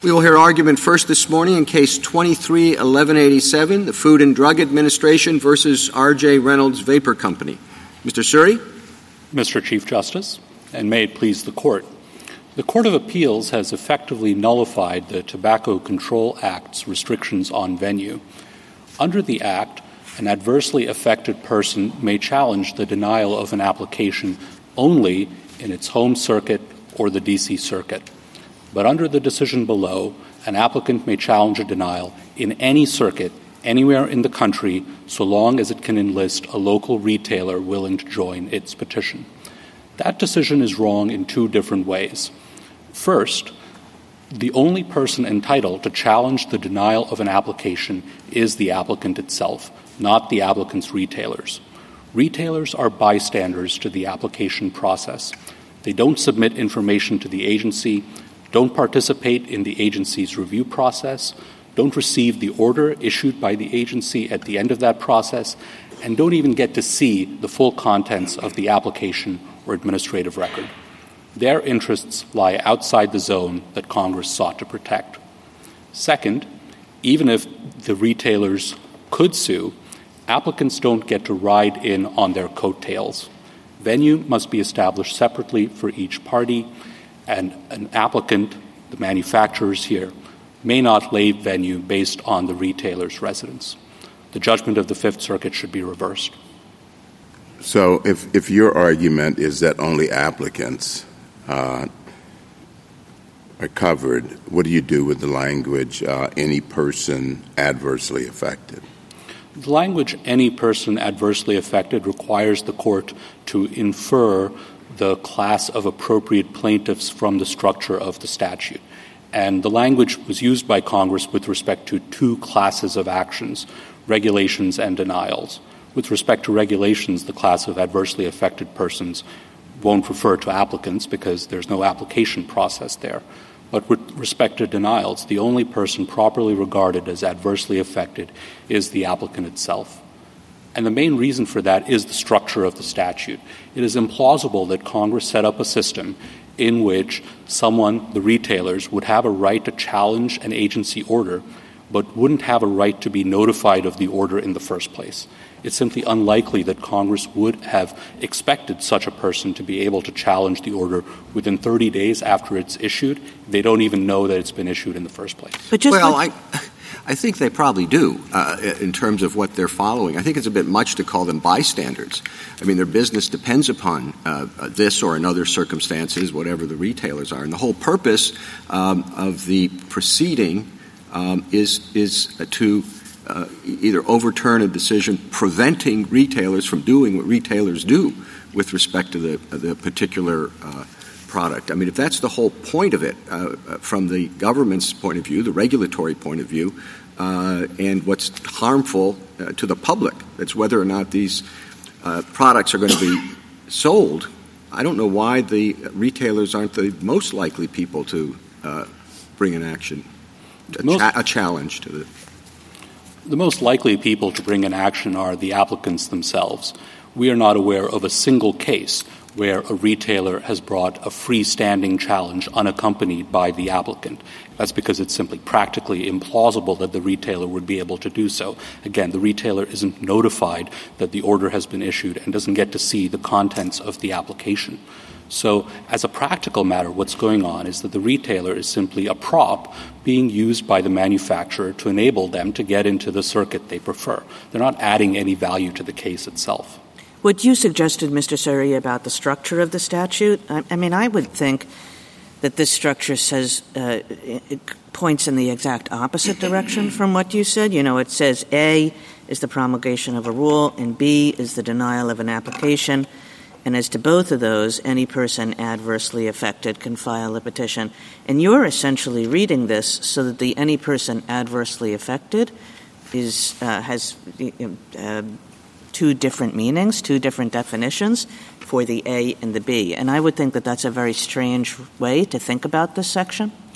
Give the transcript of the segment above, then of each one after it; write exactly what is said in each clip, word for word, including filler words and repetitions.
We will hear argument first this morning in Case twenty-three eleven eighty-seven, the Food and Drug Administration versus R J Reynolds Vapor Company. Mister Suri? Mister Chief Justice, and may it please the Court, the Court of Appeals has effectively nullified the Tobacco Control Act's restrictions on venue. Under the Act, an adversely affected person may challenge the denial of an application only in its home circuit or the D C Circuit. But under the decision below, an applicant may challenge a denial in any circuit, anywhere in the country, so long as it can enlist a local retailer willing to join its petition. That decision is wrong in two different ways. First, the only person entitled to challenge the denial of an application is the applicant itself, not the applicant's retailers. Retailers are bystanders to the application process. They don't submit information to the agency, don't participate in the agency's review process, don't receive the order issued by the agency at the end of that process, and don't even get to see the full contents of the application or administrative record. Their interests lie outside the zone that Congress sought to protect. Second, even if the retailers could sue, applicants don't get to ride in on their coattails. Venue must be established separately for each party, and an applicant, the manufacturers here, may not lay venue based on the retailer's residence. The judgment of the Fifth Circuit should be reversed. So if, if your argument is that only applicants uh, are covered, what do you do with the language, uh, any person adversely affected? The language, any person adversely affected, requires the court to infer the class of appropriate plaintiffs from the structure of the statute. And the language was used by Congress with respect to two classes of actions, regulations and denials. With respect to regulations, the class of adversely affected persons won't refer to applicants because there's no application process there. But with respect to denials, the only person properly regarded as adversely affected is the applicant itself. And the main reason for that is the structure of the statute. It is implausible that Congress set up a system in which someone, the retailers, would have a right to challenge an agency order but wouldn't have a right to be notified of the order in the first place. It's simply unlikely that Congress would have expected such a person to be able to challenge the order within thirty days after it's issued. They don't even know that it's been issued in the first place. But just well, I, I think they probably do uh, in terms of what they're following. I think it's a bit much to call them bystanders. I mean, their business depends upon uh, this or in other circumstances, whatever the retailers are. And the whole purpose um, of the proceeding um, is is to uh, either overturn a decision preventing retailers from doing what retailers do with respect to the, the particular uh, product. I mean, if that's the whole point of it, uh, from the government's point of view, the regulatory point of view, uh, and what's harmful uh, to the public, that's whether or not these uh, products are going to be sold, I don't know why the retailers aren't the most likely people to uh, bring an action, a, most, cha- a challenge to the... The most likely people to bring an action are the applicants themselves. We are not aware of a single case where a retailer has brought a freestanding challenge unaccompanied by the applicant. That's because it's simply practically implausible that the retailer would be able to do so. Again, the retailer isn't notified that the order has been issued and doesn't get to see the contents of the application. So as a practical matter, what's going on is that the retailer is simply a prop being used by the manufacturer to enable them to get into the circuit they prefer. They're not adding any value to the case itself. What you suggested, Mister Suri, about the structure of the statute, I, I mean, I would think that this structure says uh, it points in the exact opposite direction from what you said. You know, it says A is the promulgation of a rule and B is the denial of an application. And as to both of those, any person adversely affected can file a petition. And you're essentially reading this so that the any person adversely affected is uh, has uh, two different meanings, two different definitions for the A and the B. And I would think that that's a very strange way to think about this section.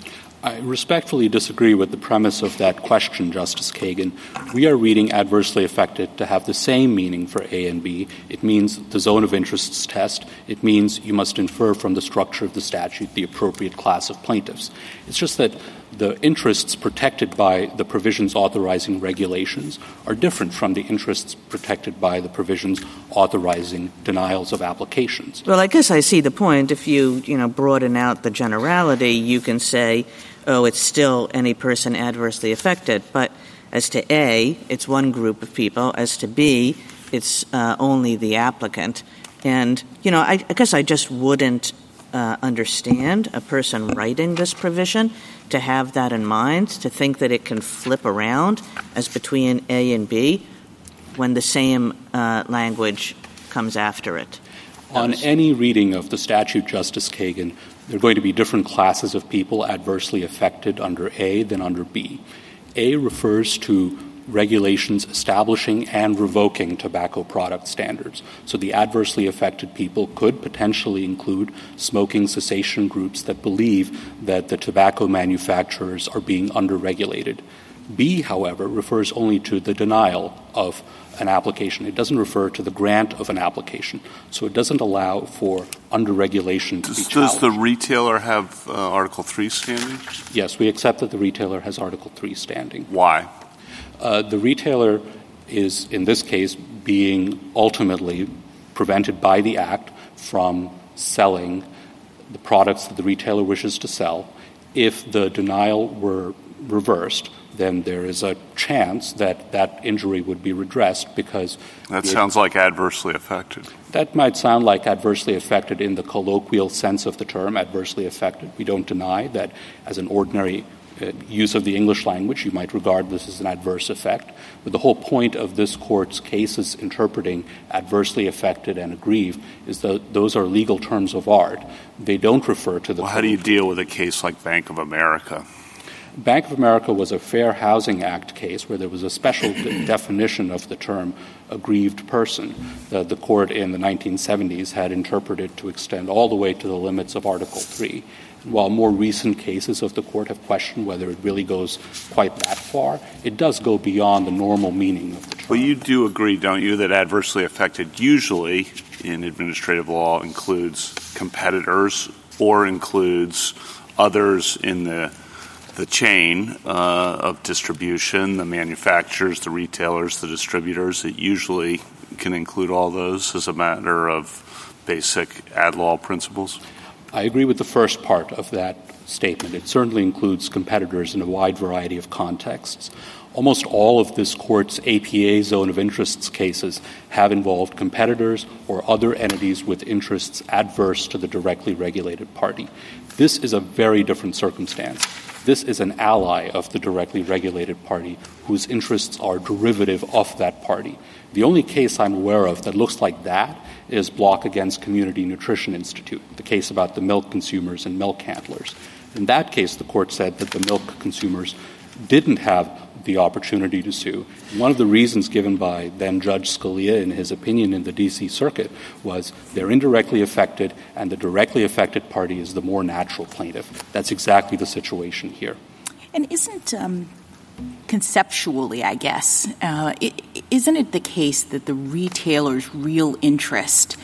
I respectfully disagree with the premise of that question, Justice Kagan. We are reading adversely affected to have the same meaning for A and B. It means the zone of interests test. It means you must infer from the structure of the statute the appropriate class of plaintiffs. It's just that the interests protected by the provisions authorizing regulations are different from the interests protected by the provisions authorizing denials of applications. Well, I guess I see the point. If you, you know, broaden out the generality, you can say, oh, it's still any person adversely affected. But as to A, it's one group of people. As to B, it's uh, only the applicant. And, you know, I, I guess I just wouldn't uh, understand a person writing this provision to have that in mind, to think that it can flip around as between A and B when the same uh, language comes after it. On any reading of the statute, Justice Kagan, there are going to be different classes of people adversely affected under A than under B. A refers to regulations establishing and revoking tobacco product standards. So the adversely affected people could potentially include smoking cessation groups that believe that the tobacco manufacturers are being under-regulated. B, however, refers only to the denial of an application. It doesn't refer to the grant of an application. So it doesn't allow for under-regulation to does, be challenged. Does the retailer have uh, Article three standing? Yes, we accept that the retailer has Article three standing. Why? Uh, the retailer is, in this case, being ultimately prevented by the Act from selling the products that the retailer wishes to sell. If the denial were reversed, then there is a chance that that injury would be redressed because... That sounds like adversely affected. That might sound like adversely affected in the colloquial sense of the term, adversely affected. We don't deny that as an ordinary uh, use of the English language, you might regard this as an adverse effect. But the whole point of this Court's cases interpreting adversely affected and aggrieved is that those are legal terms of art. They don't refer to the... Well, how do you deal with a case like Bank of America? Bank of America was a Fair Housing Act case where there was a special de- definition of the term aggrieved person. The, the Court in the nineteen seventies had interpreted to extend all the way to the limits of Article three. And while more recent cases of the Court have questioned whether it really goes quite that far, it does go beyond the normal meaning of the term. Well, you do agree, don't you, that adversely affected usually in administrative law includes competitors or includes others in the the chain uh, of distribution, the manufacturers, the retailers, the distributors. It usually can include all those as a matter of basic ad law principles? I agree with the first part of that statement. It certainly includes competitors in a wide variety of contexts. Almost all of this Court's A P A zone of interests cases have involved competitors or other entities with interests adverse to the directly regulated party. This is a very different circumstance. This is an ally of the directly regulated party whose interests are derivative of that party. The only case I'm aware of that looks like that is Block against Community Nutrition Institute, the case about the milk consumers and milk handlers. In that case, the Court said that the milk consumers didn't have the opportunity to sue. One of the reasons given by then Judge Scalia in his opinion in the D C Circuit was they're indirectly affected and the directly affected party is the more natural plaintiff. That's exactly the situation here. And isn't um, conceptually, I guess, uh, it, isn't it the case that the retailer's real interest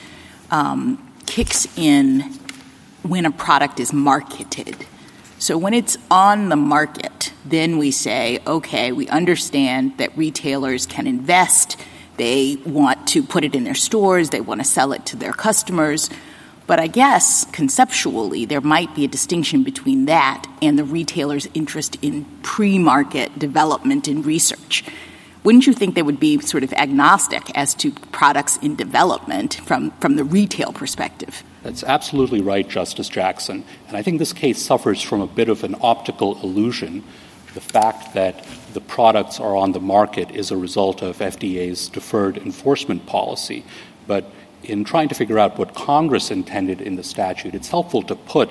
um, kicks in when a product is marketed? So when it's on the market, then we say, okay, we understand that retailers can invest. They want to put it in their stores. They want to sell it to their customers. But I guess conceptually there might be a distinction between that and the retailer's interest in pre-market development and research. Wouldn't you think they would be sort of agnostic as to products in development from, from the retail perspective? That's absolutely right, Justice Jackson. And I think this case suffers from a bit of an optical illusion. The fact that the products are on the market is a result of F D A's deferred enforcement policy. But in trying to figure out what Congress intended in the statute, it's helpful to put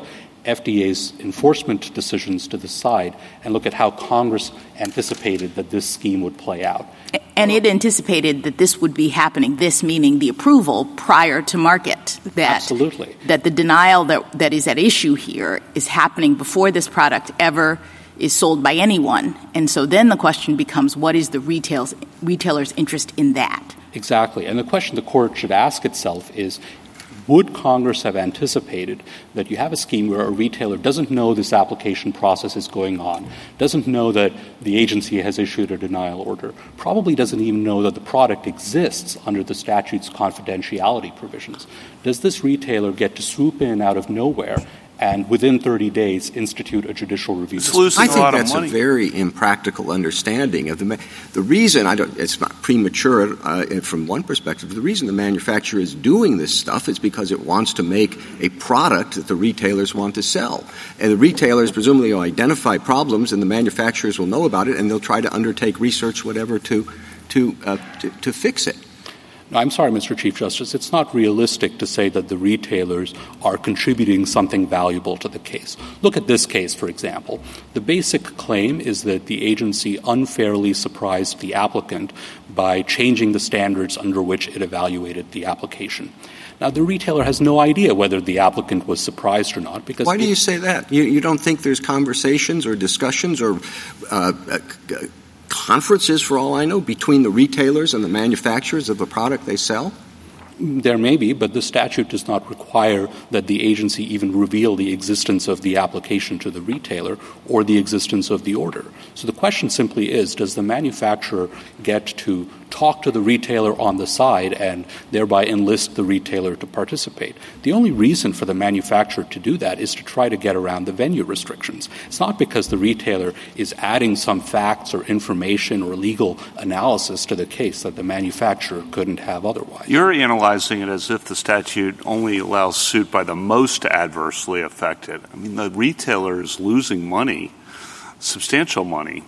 F D A's enforcement decisions to the side and look at how Congress anticipated that this scheme would play out. And it anticipated that this would be happening, this meaning the approval prior to market. That, Absolutely. That the denial that, that is at issue here is happening before this product ever is sold by anyone. And so then the question becomes, what is the retail's, retailer's interest in that? Exactly. And the question the Court should ask itself is, would Congress have anticipated that you have a scheme where a retailer doesn't know this application process is going on, doesn't know that the agency has issued a denial order, probably doesn't even know that the product exists under the statute's confidentiality provisions? Does this retailer get to swoop in out of nowhere and within thirty days institute a judicial review? It's losing I a think lot that's of money. a very impractical understanding of the ma- the reason. I don't. It's not premature uh, from one perspective. The reason the manufacturer is doing this stuff is because it wants to make a product that the retailers want to sell, and the retailers presumably will identify problems, and the manufacturers will know about it, and they'll try to undertake research, whatever, to to uh, to, to fix it. No, I'm sorry, Mister Chief Justice. It's not realistic to say that the retailers are contributing something valuable to the case. Look at this case, for example. The basic claim is that the agency unfairly surprised the applicant by changing the standards under which it evaluated the application. Now, the retailer has no idea whether the applicant was surprised or not. Because Why do it, you say that? You, you don't think there's conversations or discussions or uh, uh, conferences, for all I know, between the retailers and the manufacturers of the product they sell? There may be, but the statute does not require that the agency even reveal the existence of the application to the retailer or the existence of the order. So the question simply is, does the manufacturer get to talk to the retailer on the side and thereby enlist the retailer to participate? The only reason for the manufacturer to do that is to try to get around the venue restrictions. It's not because the retailer is adding some facts or information or legal analysis to the case that the manufacturer couldn't have otherwise. You're analyzing it as if the statute only allows suit by the most adversely affected. I mean, the retailer is losing money, substantial money,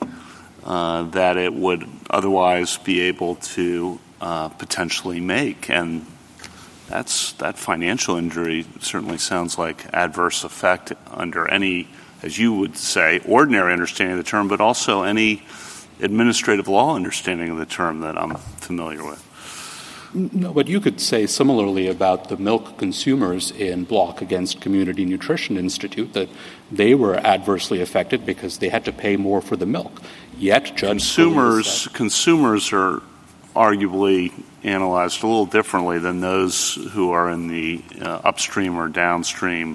uh, that it would otherwise be able to uh, potentially make. And that's that financial injury certainly sounds like adverse effect under any, as you would say, ordinary understanding of the term, but also any administrative law understanding of the term that I'm familiar with. No, but you could say similarly about the milk consumers in Block against Community Nutrition Institute, that they were adversely affected because they had to pay more for the milk. Yet, Judge consumers consumers are arguably analyzed a little differently than those who are in the uh, upstream or downstream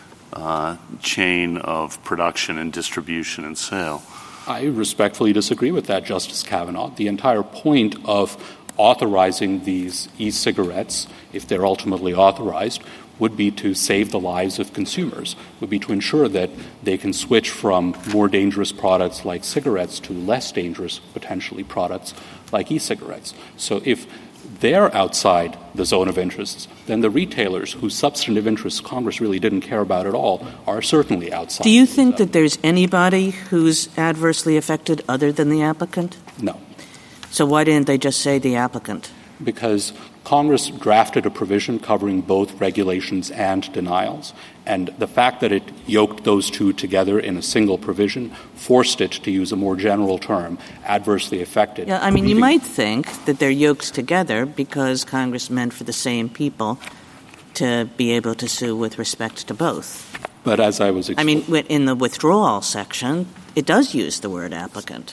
uh, chain of production and distribution and sale. I respectfully disagree with that, Justice Kavanaugh. The entire point of authorizing these e-cigarettes, if they're ultimately authorized, would be to save the lives of consumers, would be to ensure that they can switch from more dangerous products like cigarettes to less dangerous, potentially, products like e-cigarettes. So if they're outside the zone of interests, then the retailers whose substantive interests Congress really didn't care about at all are certainly outside. Do you think that there's anybody who's adversely affected other than the applicant? No. So why didn't they just say the applicant? Because Congress drafted a provision covering both regulations and denials, and the fact that it yoked those two together in a single provision forced it to use a more general term, adversely affected. Yeah, I mean, you might think that they're yoked together because Congress meant for the same people to be able to sue with respect to both. But as I was I mean, in the withdrawal section, it does use the word applicant.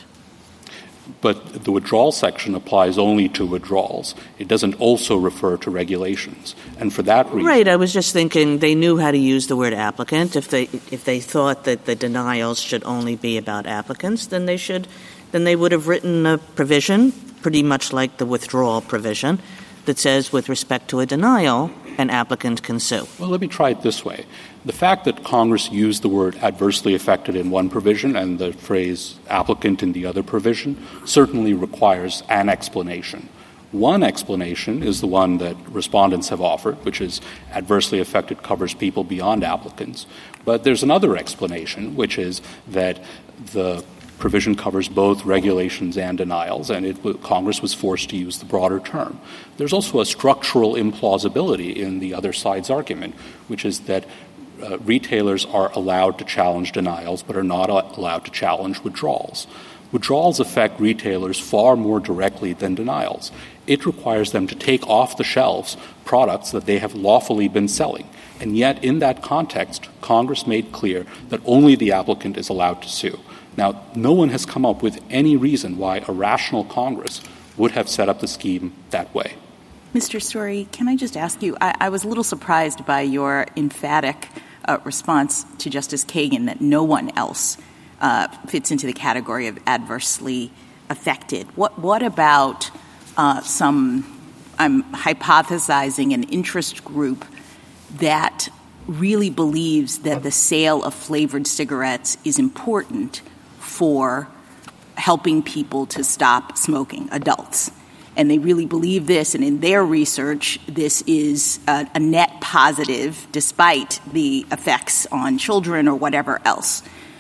But the withdrawal section applies only to withdrawals. It doesn't also refer to regulations. And for that reason... Right. I was just thinking they knew how to use the word applicant. If they if they thought that the denials should only be about applicants, then they should then they would have written a provision, pretty much like the withdrawal provision, that says with respect to a denial, an applicant can sue. Well, let me try it this way. The fact that Congress used the word adversely affected in one provision and the phrase applicant in the other provision certainly requires an explanation. One explanation is the one that respondents have offered, which is adversely affected covers people beyond applicants. But there's another explanation, which is that the provision covers both regulations and denials, and it, Congress was forced to use the broader term. There's also a structural implausibility in the other side's argument, which is that uh, retailers are allowed to challenge denials but are not allowed to challenge withdrawals. Withdrawals affect retailers far more directly than denials. It requires them to take off the shelves products that they have lawfully been selling. And yet, in that context, Congress made clear that only the applicant is allowed to sue. Now, no one has come up with any reason why a rational Congress would have set up the scheme that way. Mister Story, can I just ask you, I, I was a little surprised by your emphatic uh, response to Justice Kagan that no one else uh, fits into the category of adversely affected. What, what about uh, some, I'm hypothesizing, an interest group that really believes that the sale of flavored cigarettes is important for helping people to stop smoking, adults. And they really believe this, and in their research, this is a, a net positive despite the effects on children or whatever else.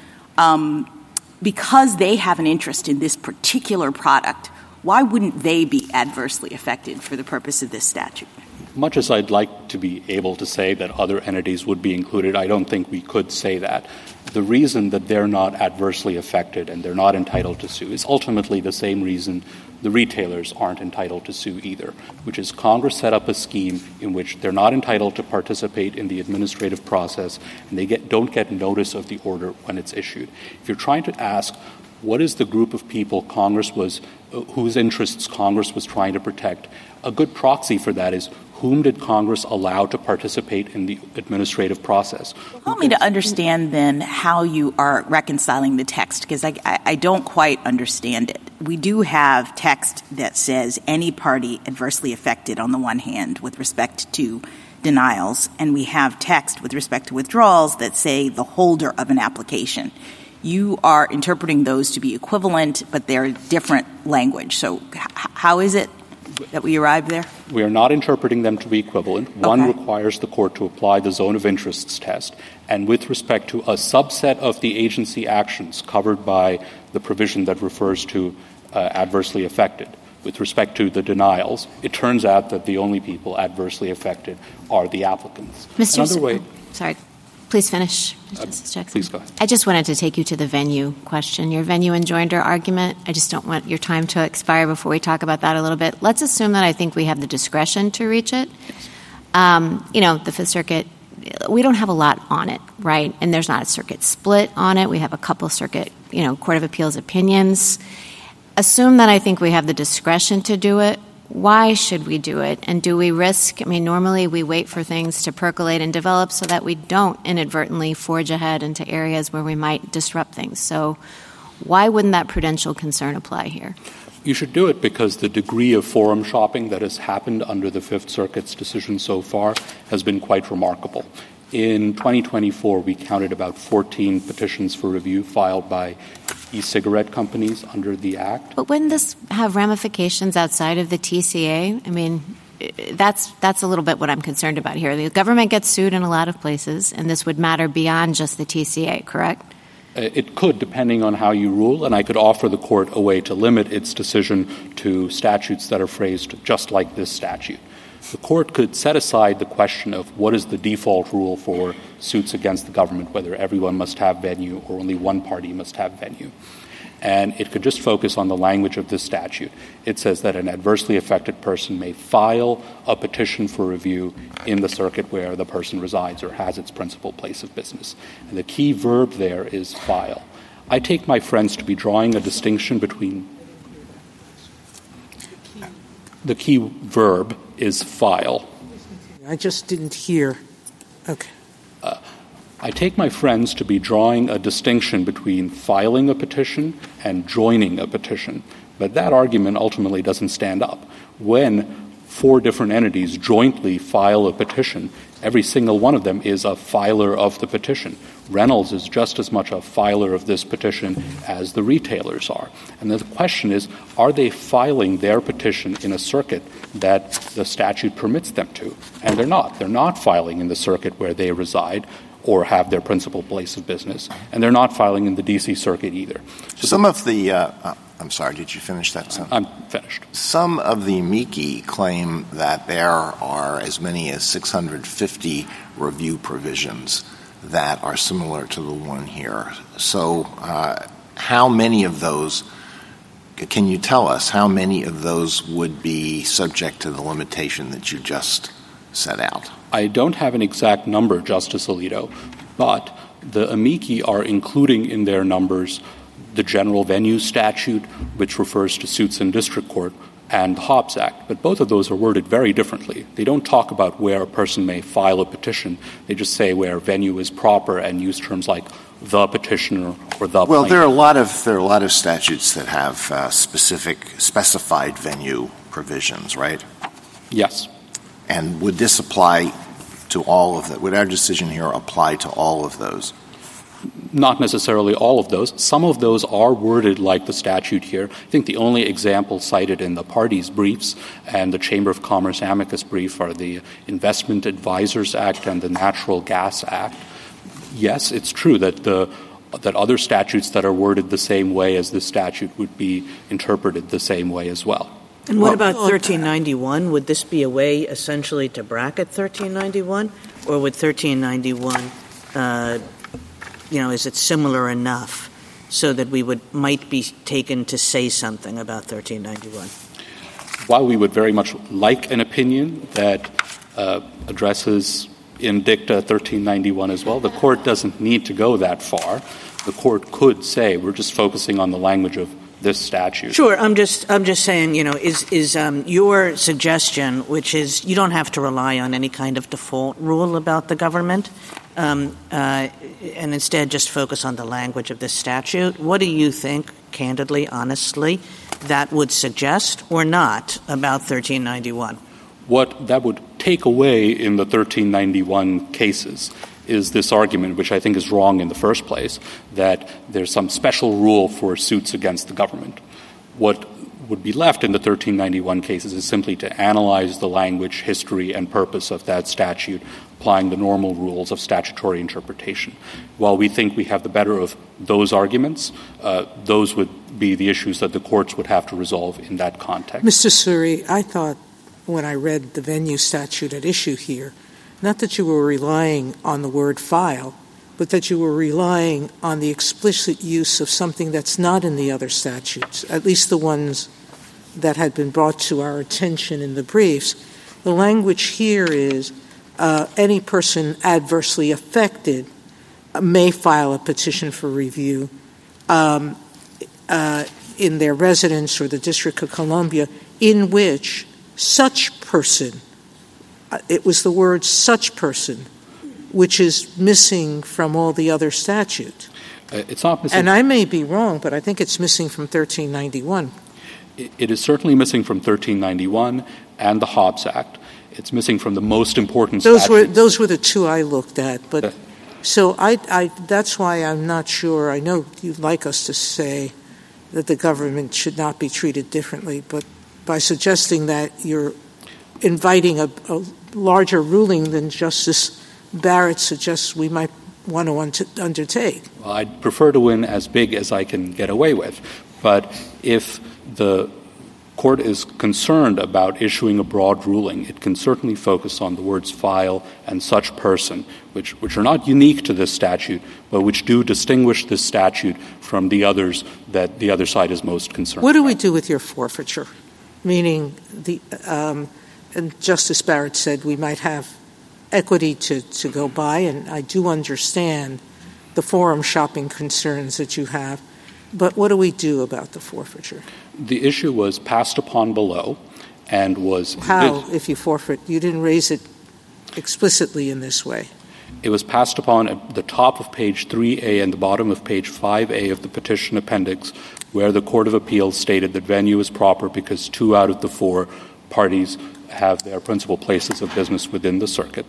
Um, because they have an interest in this particular product, why wouldn't they be adversely affected for the purpose of this statute? Much as I'd like to be able to say that other entities would be included, I don't think we could say that. The reason that they're not adversely affected and they're not entitled to sue is ultimately the same reason the retailers aren't entitled to sue either, which is Congress set up a scheme in which they're not entitled to participate in the administrative process and they get, don't get notice of the order when it's issued. If you're trying to ask what is the group of people Congress was, uh, whose interests Congress was trying to protect, a good proxy for that is whom did Congress allow to participate in the administrative process? Help me to understand then how you are reconciling the text, because I, I, I don't quite understand it. We do have text that says any party adversely affected on the one hand with respect to denials, and we have text with respect to withdrawals that say the holder of an application. You are interpreting those to be equivalent, but they're different language. So h- how is it that we arrived there? We are not interpreting them to be equivalent. Okay. One requires the court to apply the zone of interests test, and with respect to a subset of the agency actions covered by the provision that refers to uh, adversely affected. With respect to the denials, it turns out that the only people adversely affected are the applicants. Mister Another way, sorry. Please finish, uh, Justice Jackson. Please go ahead. I just wanted to take you to the venue question, your venue and joinder argument. I just don't want your time to expire before we talk about that a little bit. Let's assume that I think we have the discretion to reach it. Yes. Um, you know, the Fifth Circuit, we don't have a lot on it, right? And there's not a circuit split on it. We have a couple circuit, you know, Court of Appeals opinions. Assume that I think we have the discretion to do it. Why should we do it? And do we risk, I mean, normally we wait for things to percolate and develop so that we don't inadvertently forge ahead into areas where we might disrupt things. So why wouldn't that prudential concern apply here? You should do it because the degree of forum shopping that has happened under the Fifth Circuit's decision so far has been quite remarkable. In twenty twenty-four, we counted about fourteen petitions for review filed by e-cigarette companies under the Act. But wouldn't this have ramifications outside of the T C A? I mean, that's that's a little bit what I'm concerned about here. The government gets sued in a lot of places, and this would matter beyond just the T C A, correct? It could, depending on how you rule, and I could offer the court a way to limit its decision to statutes that are phrased just like this statute. The court could set aside the question of what is the default rule for suits against the government, whether everyone must have venue or only one party must have venue. And it could just focus on the language of this statute. It says that an adversely affected person may file a petition for review in the circuit where the person resides or has its principal place of business. And the key verb there is file. I take my friends to be drawing a distinction between the key verb is file. I just didn't hear. Okay. Uh, I take my friends to be drawing a distinction between filing a petition and joining a petition. But that argument ultimately doesn't stand up. When four different entities jointly file a petition, every single one of them is a filer of the petition. Reynolds is just as much a filer of this petition as the retailers are. And the question is, are they filing their petition in a circuit that the statute permits them to? And they're not. They're not filing in the circuit where they reside or have their principal place of business. And they're not filing in the D C circuit either. So Some the, of the uh, – uh, I'm sorry, did you finish that sentence? I'm finished. Some of the amici claim that there are as many as six hundred fifty review provisions that are similar to the one here. So uh, how many of those, can you tell us how many of those would be subject to the limitation that you just set out? I don't have an exact number, Justice Alito, but the amici are including in their numbers the general venue statute, which refers to suits in district court, and the Hobbs Act. But both of those are worded very differently. They don't talk about where a person may file a petition. They just say where venue is proper and use terms like the petitioner or the Well, plaintiff. there are a lot of there are a lot of statutes that have uh, specific specified venue provisions, right? Yes. And would this apply to all of that? Would our decision here apply to all of those? Not necessarily all of those. Some of those are worded like the statute here. I think the only example cited in the parties' briefs and the Chamber of Commerce amicus brief are the Investment Advisors Act and the Natural Gas Act. Yes, it's true that the that other statutes that are worded the same way as this statute would be interpreted the same way as well. And what about thirteen ninety-one? Would this be a way essentially to bracket thirteen ninety-one? Or would thirteen ninety-one, uh, you know, is it similar enough so that we would might be taken to say something about thirteen ninety-one? While we would very much like an opinion that uh, addresses in dicta thirteen ninety-one as well, the Court doesn't need to go that far. The Court could say we're just focusing on the language of this statute. Sure. I'm just I'm just saying, you know, is is um, your suggestion, which is you don't have to rely on any kind of default rule about the government, um, uh, and instead just focus on the language of this statute. What do you think, candidly, honestly, that would suggest or not about thirteen ninety-one? What that would take away in the thirteen ninety-one cases is this argument, which I think is wrong in the first place, that there's some special rule for suits against the government. What would be left in the thirteen ninety-one cases is simply to analyze the language, history, and purpose of that statute, applying the normal rules of statutory interpretation. While we think we have the better of those arguments, uh, those would be the issues that the courts would have to resolve in that context. Mister Suri, I thought when I read the venue statute at issue here, not that you were relying on the word file, but that you were relying on the explicit use of something that's not in the other statutes, at least the ones that had been brought to our attention in the briefs. The language here is uh, any person adversely affected may file a petition for review um, uh, in their residence or the District of Columbia, in which such person, uh, it was the word such person, which is missing from all the other statutes. Uh, it's not missing. And I may be wrong, but I think it's missing from thirteen ninety-one. It, it is certainly missing from thirteen ninety-one and the Hobbs Act. It's missing from the most important those statutes. Were, those were the two I looked at. But uh, so I, I, that's why I'm not sure. I know you'd like us to say that the government should not be treated differently, but by suggesting that you're inviting a, a larger ruling than Justice Barrett suggests we might want to un- undertake. Well, I'd prefer to win as big as I can get away with. But if the court is concerned about issuing a broad ruling, it can certainly focus on the words file and such person, which, which are not unique to this statute, but which do distinguish this statute from the others that the other side is most concerned What do about. we do with your forfeiture? Meaning, the um, and Justice Barrett said we might have equity to, to go by, and I do understand the forum shopping concerns that you have, but what do we do about the forfeiture? The issue was passed upon below and was... How, it, if you forfeit? You didn't raise it explicitly in this way. It was passed upon at the top of page three A and the bottom of page five A of the petition appendix, where the Court of Appeals stated that venue is proper because two out of the four parties have their principal places of business within the circuit.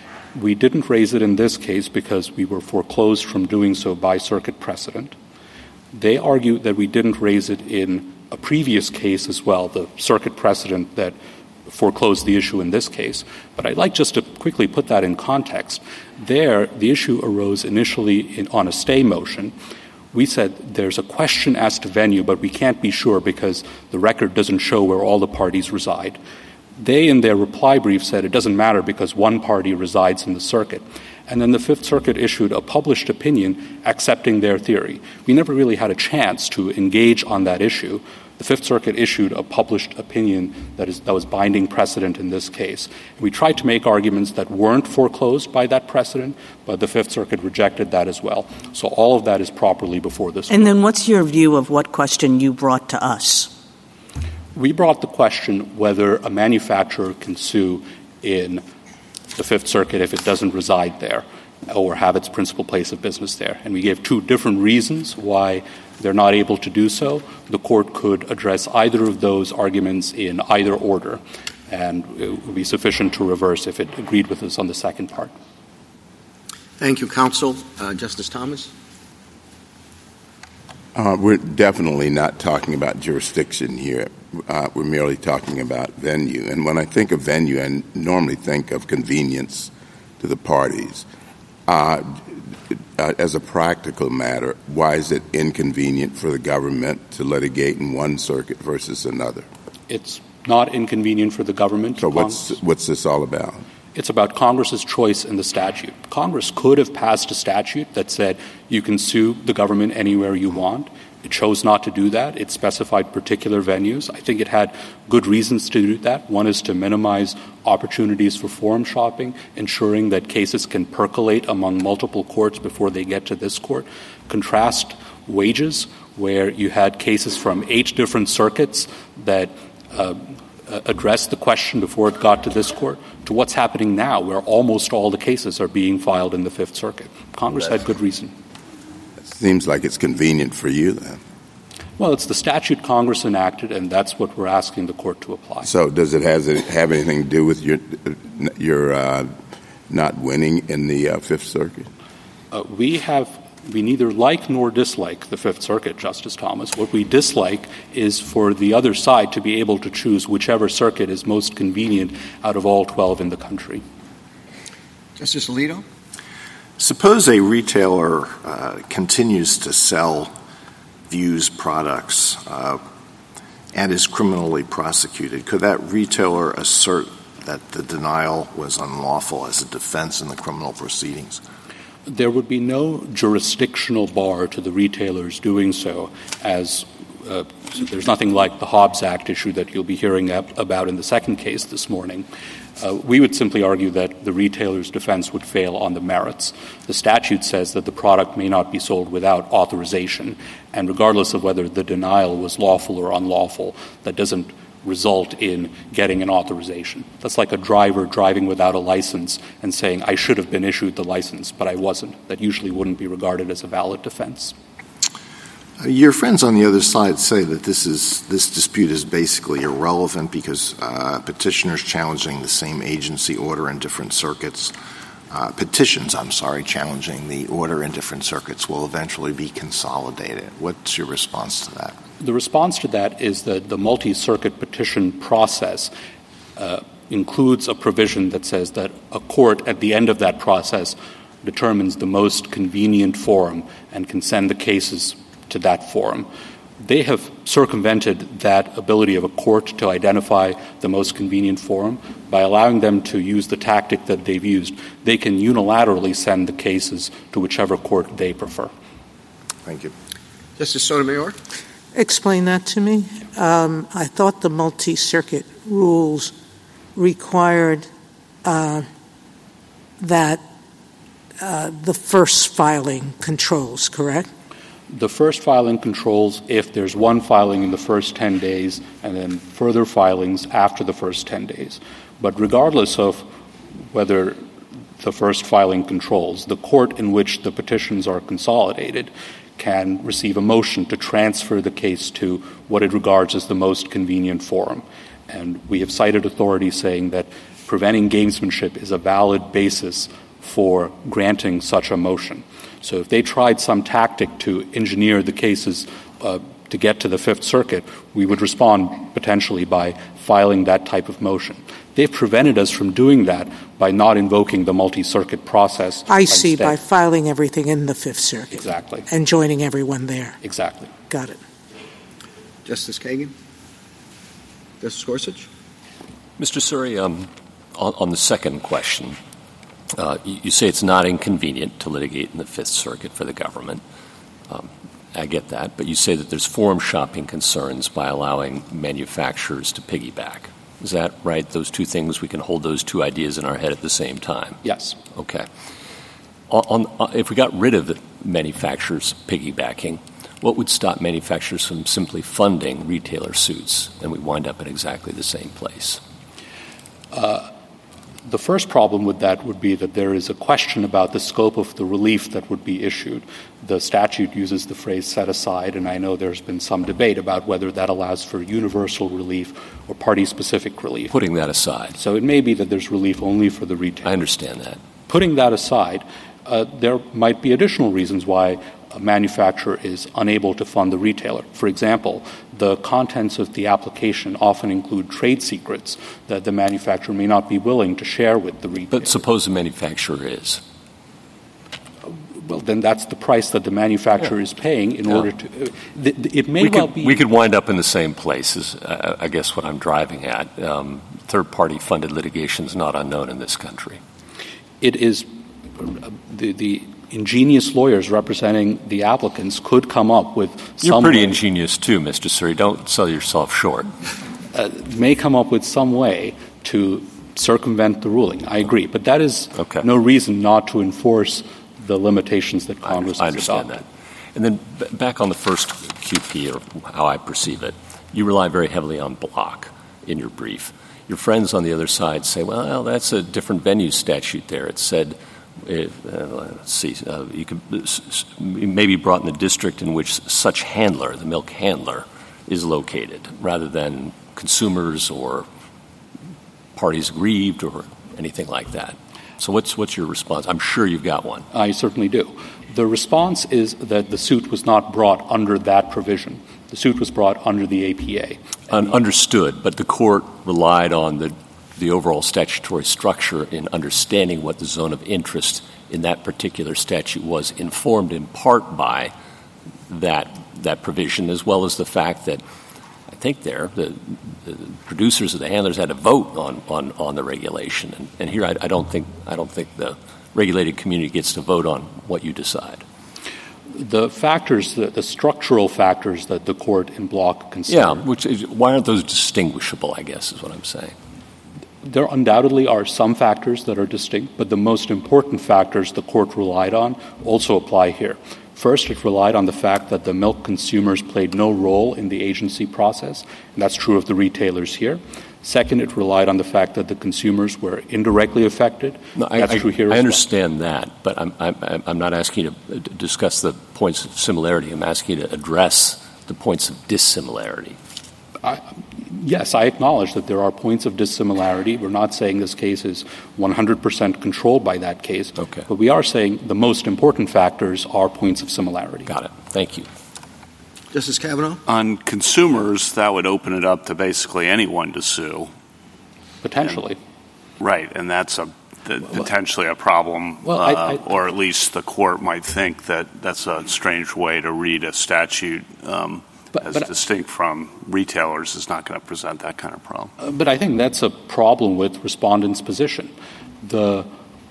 We didn't raise it in this case because we were foreclosed from doing so by circuit precedent. They argue that we didn't raise it in a previous case as well, the circuit precedent that foreclosed the issue in this case. But I'd like just to quickly put that in context. There, the issue arose initially in, on a stay motion. We said there's a question as to venue, but we can't be sure because the record doesn't show where all the parties reside. They, in their reply brief, said it doesn't matter because one party resides in the circuit. And then the Fifth Circuit issued a published opinion accepting their theory. We never really had a chance to engage on that issue. The Fifth Circuit issued a published opinion that is that was binding precedent in this case. We tried to make arguments that weren't foreclosed by that precedent, but the Fifth Circuit rejected that as well. So all of that is properly before this And court. then what's your view of what question you brought to us? We brought the question whether a manufacturer can sue in the Fifth Circuit if it doesn't reside there or have its principal place of business there. And we gave two different reasons why they're not able to do so. The court could address either of those arguments in either order, and it would be sufficient to reverse if it agreed with us on the second part. Thank you, counsel. Uh, Justice Thomas? Uh, we're definitely not talking about jurisdiction here. Uh, we're merely talking about venue. And when I think of venue, I normally think of convenience to the parties. Uh, uh, as a practical matter, why is it inconvenient for the government to litigate in one circuit versus another? It's not inconvenient for the government. So what's, what's this all about? It's about Congress's choice in the statute. Congress could have passed a statute that said you can sue the government anywhere you want. It chose not to do that. It specified particular venues. I think it had good reasons to do that. One is to minimize opportunities for forum shopping, ensuring that cases can percolate among multiple courts before they get to this court. Contrast wages, where you had cases from eight different circuits that uh, addressed the question before it got to this court, to what's happening now, where almost all the cases are being filed in the Fifth Circuit. Congress had good reason. Seems like it's convenient for you, then. Well, it's the statute Congress enacted, and that's what we're asking the court to apply. So does it has it have anything to do with your your uh, not winning in the uh, Fifth Circuit? Uh, we have we neither like nor dislike the Fifth Circuit, Justice Thomas. What we dislike is for the other side to be able to choose whichever circuit is most convenient out of all twelve in the country. Justice Alito? Suppose a retailer uh, continues to sell Views products uh, and is criminally prosecuted. Could that retailer assert that the denial was unlawful as a defense in the criminal proceedings? There would be no jurisdictional bar to the retailers doing so, as uh, so there's nothing like the Hobbs Act issue that you'll be hearing ab- about in the second case this morning. Uh, we would simply argue that the retailer's defense would fail on the merits. The statute says that the product may not be sold without authorization, and regardless of whether the denial was lawful or unlawful, that doesn't result in getting an authorization. That's like a driver driving without a license and saying, I should have been issued the license, but I wasn't. That usually wouldn't be regarded as a valid defense. Your friends on the other side say that this is this dispute is basically irrelevant because uh, petitioners challenging the same agency order in different circuits, uh, petitions, I'm sorry, challenging the order in different circuits will eventually be consolidated. What's your response to that? The response to that is that the multi-circuit petition process uh, includes a provision that says that a court at the end of that process determines the most convenient forum and can send the cases to that forum. They have circumvented that ability of a court to identify the most convenient forum by allowing them to use the tactic that they've used. They can unilaterally send the cases to whichever court they prefer. Thank you. Justice Sotomayor? Explain that to me. Um, I thought the multi-circuit rules required uh, that uh, the first filing controls, correct? The first filing controls if there's one filing in the first ten days and then further filings after the first ten days. But regardless of whether the first filing controls, the court in which the petitions are consolidated can receive a motion to transfer the case to what it regards as the most convenient forum. And we have cited authority saying that preventing gamesmanship is a valid basis for granting such a motion. So if they tried some tactic to engineer the cases uh, to get to the Fifth Circuit, we would respond potentially by filing that type of motion. They've prevented us from doing that by not invoking the multi-circuit process. I see, instead. by filing everything in the Fifth Circuit. Exactly. And joining everyone there. Exactly. Got it. Justice Kagan? Justice Gorsuch? Mister Suri, um, on, on the second question, uh, you, you say it's not inconvenient to litigate in the Fifth Circuit for the government. Um, I get that, but you say that there's forum shopping concerns by allowing manufacturers to piggyback. Is that right? Those two things, we can hold those two ideas in our head at the same time? Yes. Okay. On, on, if we got rid of the manufacturers piggybacking, what would stop manufacturers from simply funding retailer suits, and we wind up in exactly the same place? Uh, the first problem with that would be that there is a question about the scope of the relief that would be issued. The statute uses the phrase set aside, and I know there's been some debate about whether that allows for universal relief or party-specific relief. Putting that aside. So it may be that there's relief only for the retailer. I understand that. Putting that aside, uh, there might be additional reasons why a manufacturer is unable to fund the retailer. For example, the contents of the application often include trade secrets that the manufacturer may not be willing to share with the retailer. But suppose the manufacturer is. Well, then that's the price that the manufacturer yeah. is paying in yeah. order to uh, – th- th- it may we well could, be – We could wind up in the same place, is uh, I guess what I'm driving at. Um, third-party funded litigation is not unknown in this country. It is uh, – the, the ingenious lawyers representing the applicants could come up with some – You're pretty way, ingenious too, Mister Suri. Don't sell yourself short. Uh, may come up with some way to circumvent the ruling. I agree. But that is okay. no reason not to enforce – the limitations that Congress I has understand adopted. that. And then b- back on the first Q P, or how I perceive it, you rely very heavily on block in your brief. Your friends on the other side say, well, that's a different venue statute there. It said, it, uh, let's see, uh, you could it may be brought in the district in which such handler, the milk handler, is located, rather than consumers or parties aggrieved or anything like that. So what's what's your response? I'm sure you've got one. I certainly do. The response is that the suit was not brought under that provision. The suit was brought under the A P A. Un- understood, but the court relied on the the overall statutory structure in understanding what the zone of interest in that particular statute was, informed in part by that that provision, as well as the fact that I think there the, the producers of the handlers had to vote on, on, on the regulation, and, and here I, I don't think I don't think the regulated community gets to vote on what you decide. The factors, the, the structural factors that the court in block considered. Yeah, which is, why aren't those distinguishable? I guess is what I'm saying. There undoubtedly are some factors that are distinct, but the most important factors the court relied on also apply here. First, it relied on the fact that the milk consumers played no role in the agency process, and that's true of the retailers here. Second, it relied on the fact that the consumers were indirectly affected. No, I, that's I, true here I as understand well. that, but I'm, I'm, I'm not asking you to discuss the points of similarity. I'm asking you to address the points of dissimilarity. I, yes, I acknowledge that there are points of dissimilarity. We're not saying this case is one hundred percent controlled by that case. Okay. But we are saying the most important factors are points of similarity. Got it. Thank you. Justice Kavanaugh? On consumers, that would open it up to basically anyone to sue. Potentially. And, right, and that's a the, potentially a problem, well, uh, I, I, or at least the court might think that that's a strange way to read a statute um, But, as but, distinct from retailers is not going to present that kind of problem. Uh, but I think that's a problem with respondents' position. The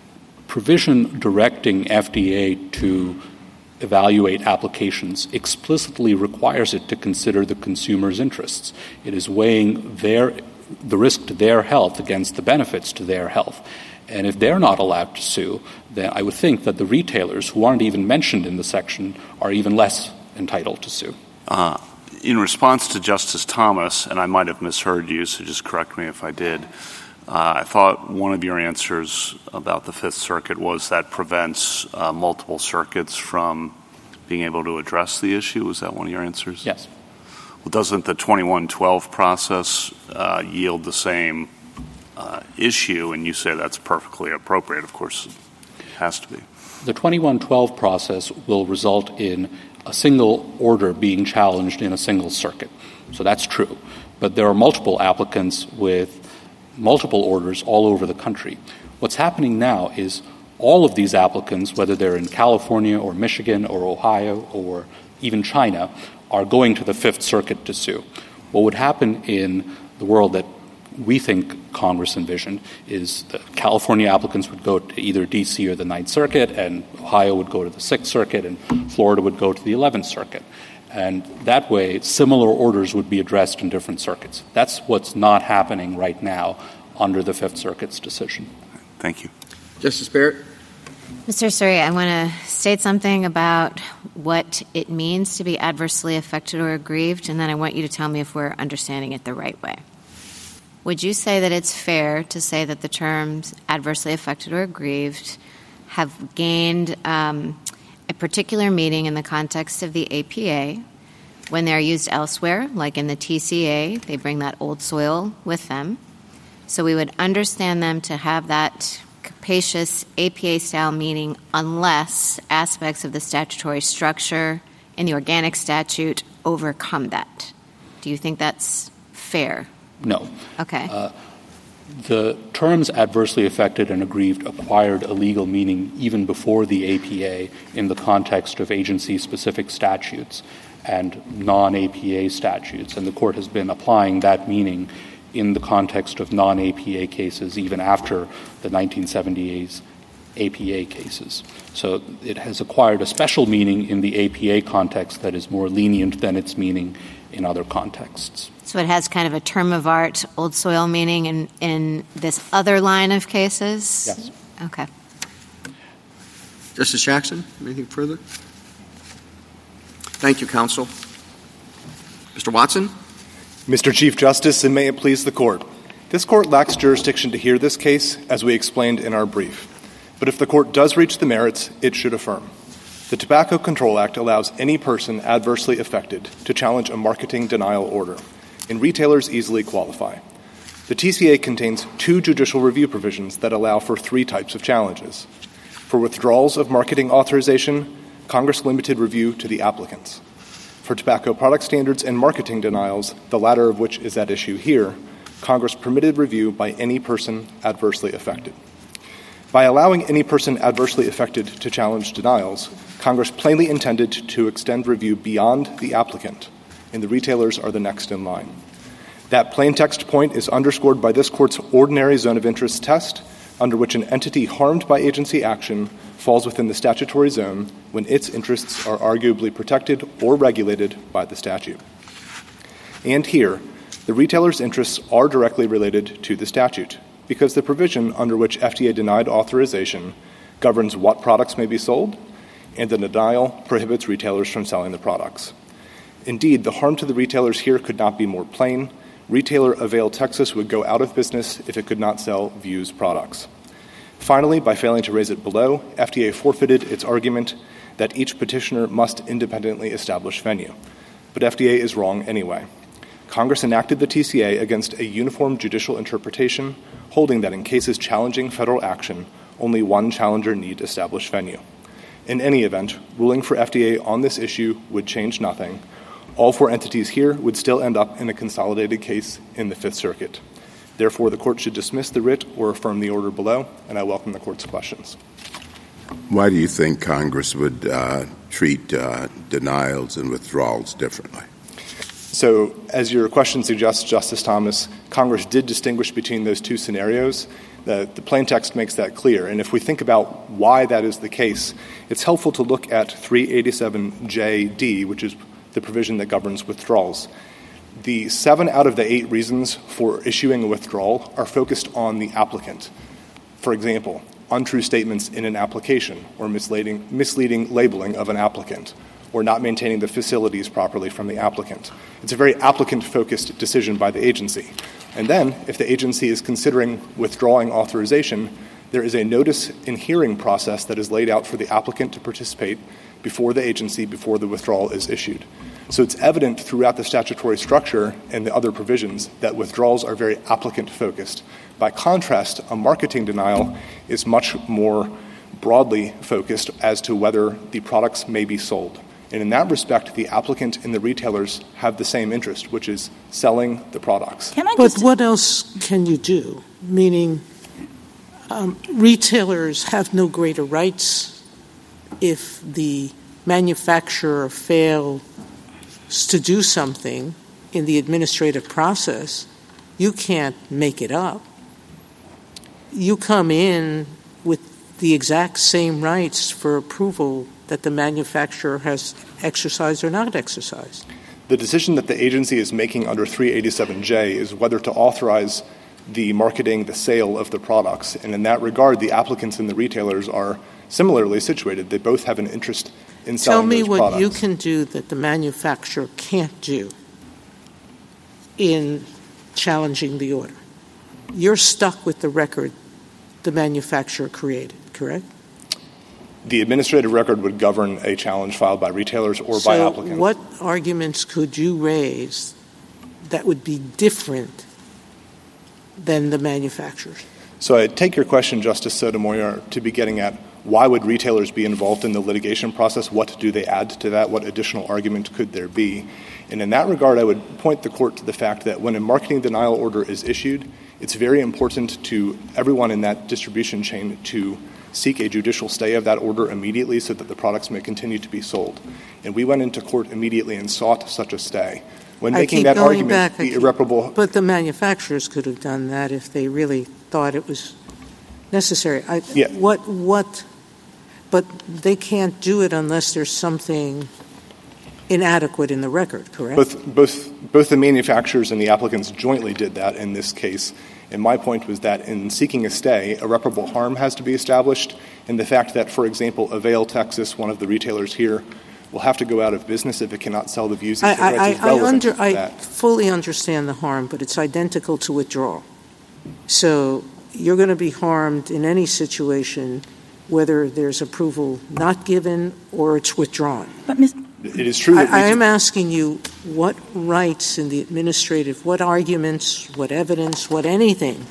provision directing F D A to evaluate applications explicitly requires it to consider the consumer's interests. It is weighing their the risk to their health against the benefits to their health. And if they're not allowed to sue, then I would think that the retailers, who aren't even mentioned in the section, are even less entitled to sue. Uh, in response to Justice Thomas, and I might have misheard you, so just correct me if I did, uh, I thought one of your answers about the Fifth Circuit was that prevents uh, multiple circuits from being able to address the issue. Was that one of your answers? Yes. Well, doesn't the twenty-one twelve process uh, yield the same uh, issue, and you say that's perfectly appropriate? Of course, it has to be. The twenty-one twelve process will result in a single order being challenged in a single circuit. So that's true. But there are multiple applicants with multiple orders all over the country. What's happening now is all of these applicants, whether they're in California or Michigan or Ohio or even China, are going to the Fifth Circuit to sue. What would happen in the world that we think Congress envisioned is that California applicants would go to either D C or the Ninth Circuit, and Ohio would go to the Sixth Circuit, and Florida would go to the Eleventh Circuit. And that way, similar orders would be addressed in different circuits. That's what's not happening right now under the Fifth Circuit's decision. Thank you. Justice Barrett? Mister Surya, I want to state something about what it means to be adversely affected or aggrieved, and then I want you to tell me if we're understanding it the right way. Would you say that it's fair to say that the terms adversely affected or aggrieved have gained um, a particular meaning in the context of the A P A when they're used elsewhere, like in the T C A, they bring that old soil with them? So we would understand them to have that capacious A P A-style meaning unless aspects of the statutory structure in the organic statute overcome that. Do you think that's fair? No. Okay. Uh, the terms adversely affected and aggrieved acquired a legal meaning even before the A P A in the context of agency-specific statutes and non-A P A statutes, and the Court has been applying that meaning in the context of non-A P A cases even after the nineteen seventy-eight A P A cases. So it has acquired a special meaning in the A P A context that is more lenient than its meaning in other contexts. So it has kind of a term of art, old soil meaning in, in this other line of cases? Yes. Okay. Justice Jackson, anything further? Thank you, counsel. Mister Watson? Mister Chief Justice, and may it please the Court, this Court lacks jurisdiction to hear this case, as we explained in our brief. But if the Court does reach the merits, it should affirm. The Tobacco Control Act allows any person adversely affected to challenge a marketing denial order, and retailers easily qualify. The T C A contains two judicial review provisions that allow for three types of challenges. For withdrawals of marketing authorization, Congress limited review to the applicants. For tobacco product standards and marketing denials, the latter of which is at issue here, Congress permitted review by any person adversely affected. By allowing any person adversely affected to challenge denials, Congress plainly intended to extend review beyond the applicant, and the retailers are the next in line. That plain text point is underscored by this Court's ordinary zone of interest test, under which an entity harmed by agency action falls within the statutory zone when its interests are arguably protected or regulated by the statute. And here, the retailer's interests are directly related to the statute, because the provision under which F D A denied authorization governs what products may be sold, and the denial prohibits retailers from selling the products. Indeed, the harm to the retailers here could not be more plain. Retailer Avail Texas would go out of business if it could not sell Vue's products. Finally, by failing to raise it below, F D A forfeited its argument that each petitioner must independently establish venue. But F D A is wrong anyway. Congress enacted the T C A against a uniform judicial interpretation, holding that in cases challenging federal action, only one challenger need establish venue. In any event, ruling for F D A on this issue would change nothing. All four entities here would still end up in a consolidated case in the Fifth Circuit. Therefore, the Court should dismiss the writ or affirm the order below, and I welcome the Court's questions. Why do you think Congress would uh, treat uh, denials and withdrawals differently? So, as your question suggests, Justice Thomas, Congress did distinguish between those two scenarios. The, the plain text makes that clear. And if we think about why that is the case, it's helpful to look at three eighty-seven J D, which is the provision that governs withdrawals. The seven out of the eight reasons for issuing a withdrawal are focused on the applicant. For example, untrue statements in an application or misleading, misleading labeling of an applicant, or not maintaining the facilities properly from the applicant. It's a very applicant-focused decision by the agency. And then, if the agency is considering withdrawing authorization, there is a notice and hearing process that is laid out for the applicant to participate before the agency, before the withdrawal is issued. So it's evident throughout the statutory structure and the other provisions that withdrawals are very applicant-focused. By contrast, a marketing denial is much more broadly focused as to whether the products may be sold. And in that respect, the applicant and the retailers have the same interest, which is selling the products. Can I but just... what else can you do? Meaning um, retailers have no greater rights if the manufacturer fails to do something in the administrative process. You can't make it up. You come in with the exact same rights for approval that the manufacturer has exercised or not exercised. The decision that the agency is making under three eighty-seven J is whether to authorize the marketing, the sale of the products. And in that regard, the applicants and the retailers are similarly situated. They both have an interest in selling those products. Tell me what you can do that the manufacturer can't do in challenging the order. You're stuck with the record the manufacturer created, correct? The administrative record would govern a challenge filed by retailers or so by applicants. What arguments could you raise that would be different than the manufacturers? So I take your question, Justice Sotomayor, to be getting at why would retailers be involved in the litigation process? What do they add to that? What additional argument could there be? And in that regard, I would point the court to the fact that when a marketing denial order is issued, it's very important to everyone in that distribution chain to seek a judicial stay of that order immediately so that the products may continue to be sold. And we went into court immediately and sought such a stay. When I making that argument, back, the keep, irreparable... But the manufacturers could have done that if they really thought it was necessary. I, yeah. What, what, but they can't do it unless there's something inadequate in the record, correct? Both, both, both the manufacturers and the applicants jointly did that in this case. And my point was that in seeking a stay, irreparable harm has to be established. And the fact that, for example, Avail, Texas, one of the retailers here, will have to go out of business if it cannot sell the Vuzix cigarettes I, I, is relevant I, under, to that. I fully understand the harm, but it's identical to withdrawal. So you're going to be harmed in any situation, whether there's approval not given or it's withdrawn. But Miz It is true that I, I am asking you what rights in the administrative, what arguments, what evidence, what anything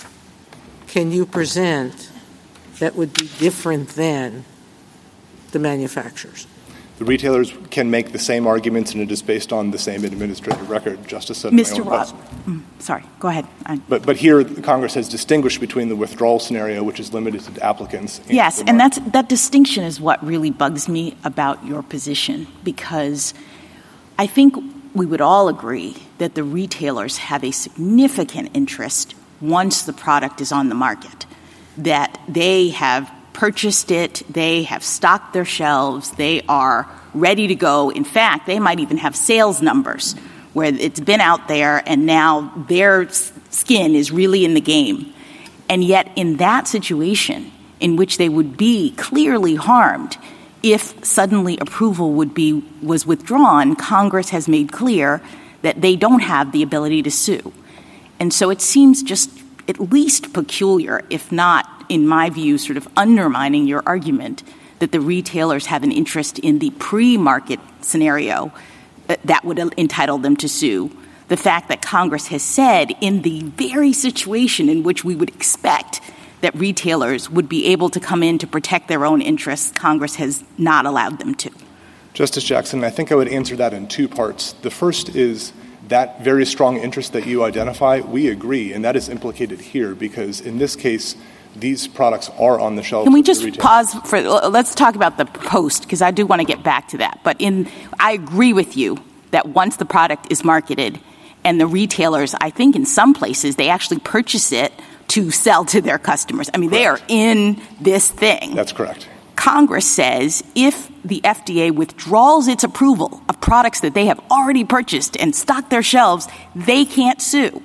can you present that would be different than the manufacturers? The retailers can make the same arguments, and it is based on the same administrative record, Justice Sotomayor. Mister Ross, mm, sorry, go ahead. I but, but here, Congress has distinguished between the withdrawal scenario, which is limited to applicants. And yes, and that's, that distinction is what really bugs me about your position, because I think we would all agree that the retailers have a significant interest once the product is on the market, that they have purchased it, they have stocked their shelves, they are ready to go. In fact, they might even have sales numbers where it's been out there and now their skin is really in the game. And yet in that situation in which they would be clearly harmed if suddenly approval would be was withdrawn, Congress has made clear that they don't have the ability to sue. And so it seems just at least peculiar, if not, in my view, sort of undermining your argument that the retailers have an interest in the pre-market scenario that, that would entitle them to sue. The fact that Congress has said in the very situation in which we would expect that retailers would be able to come in to protect their own interests, Congress has not allowed them to. Justice Jackson, I think I would answer that in two parts. The first is that very strong interest that you identify, we agree, and that is implicated here because in this case, these products are on the shelves. Can we just pause for, let's talk about the post, because I do want to get back to that. But in, I agree with you that once the product is marketed and the retailers, I think in some places, they actually purchase it to sell to their customers. I mean, correct. They are in this thing. That's correct. Congress says if the F D A withdraws its approval of products that they have already purchased and stocked their shelves, they can't sue.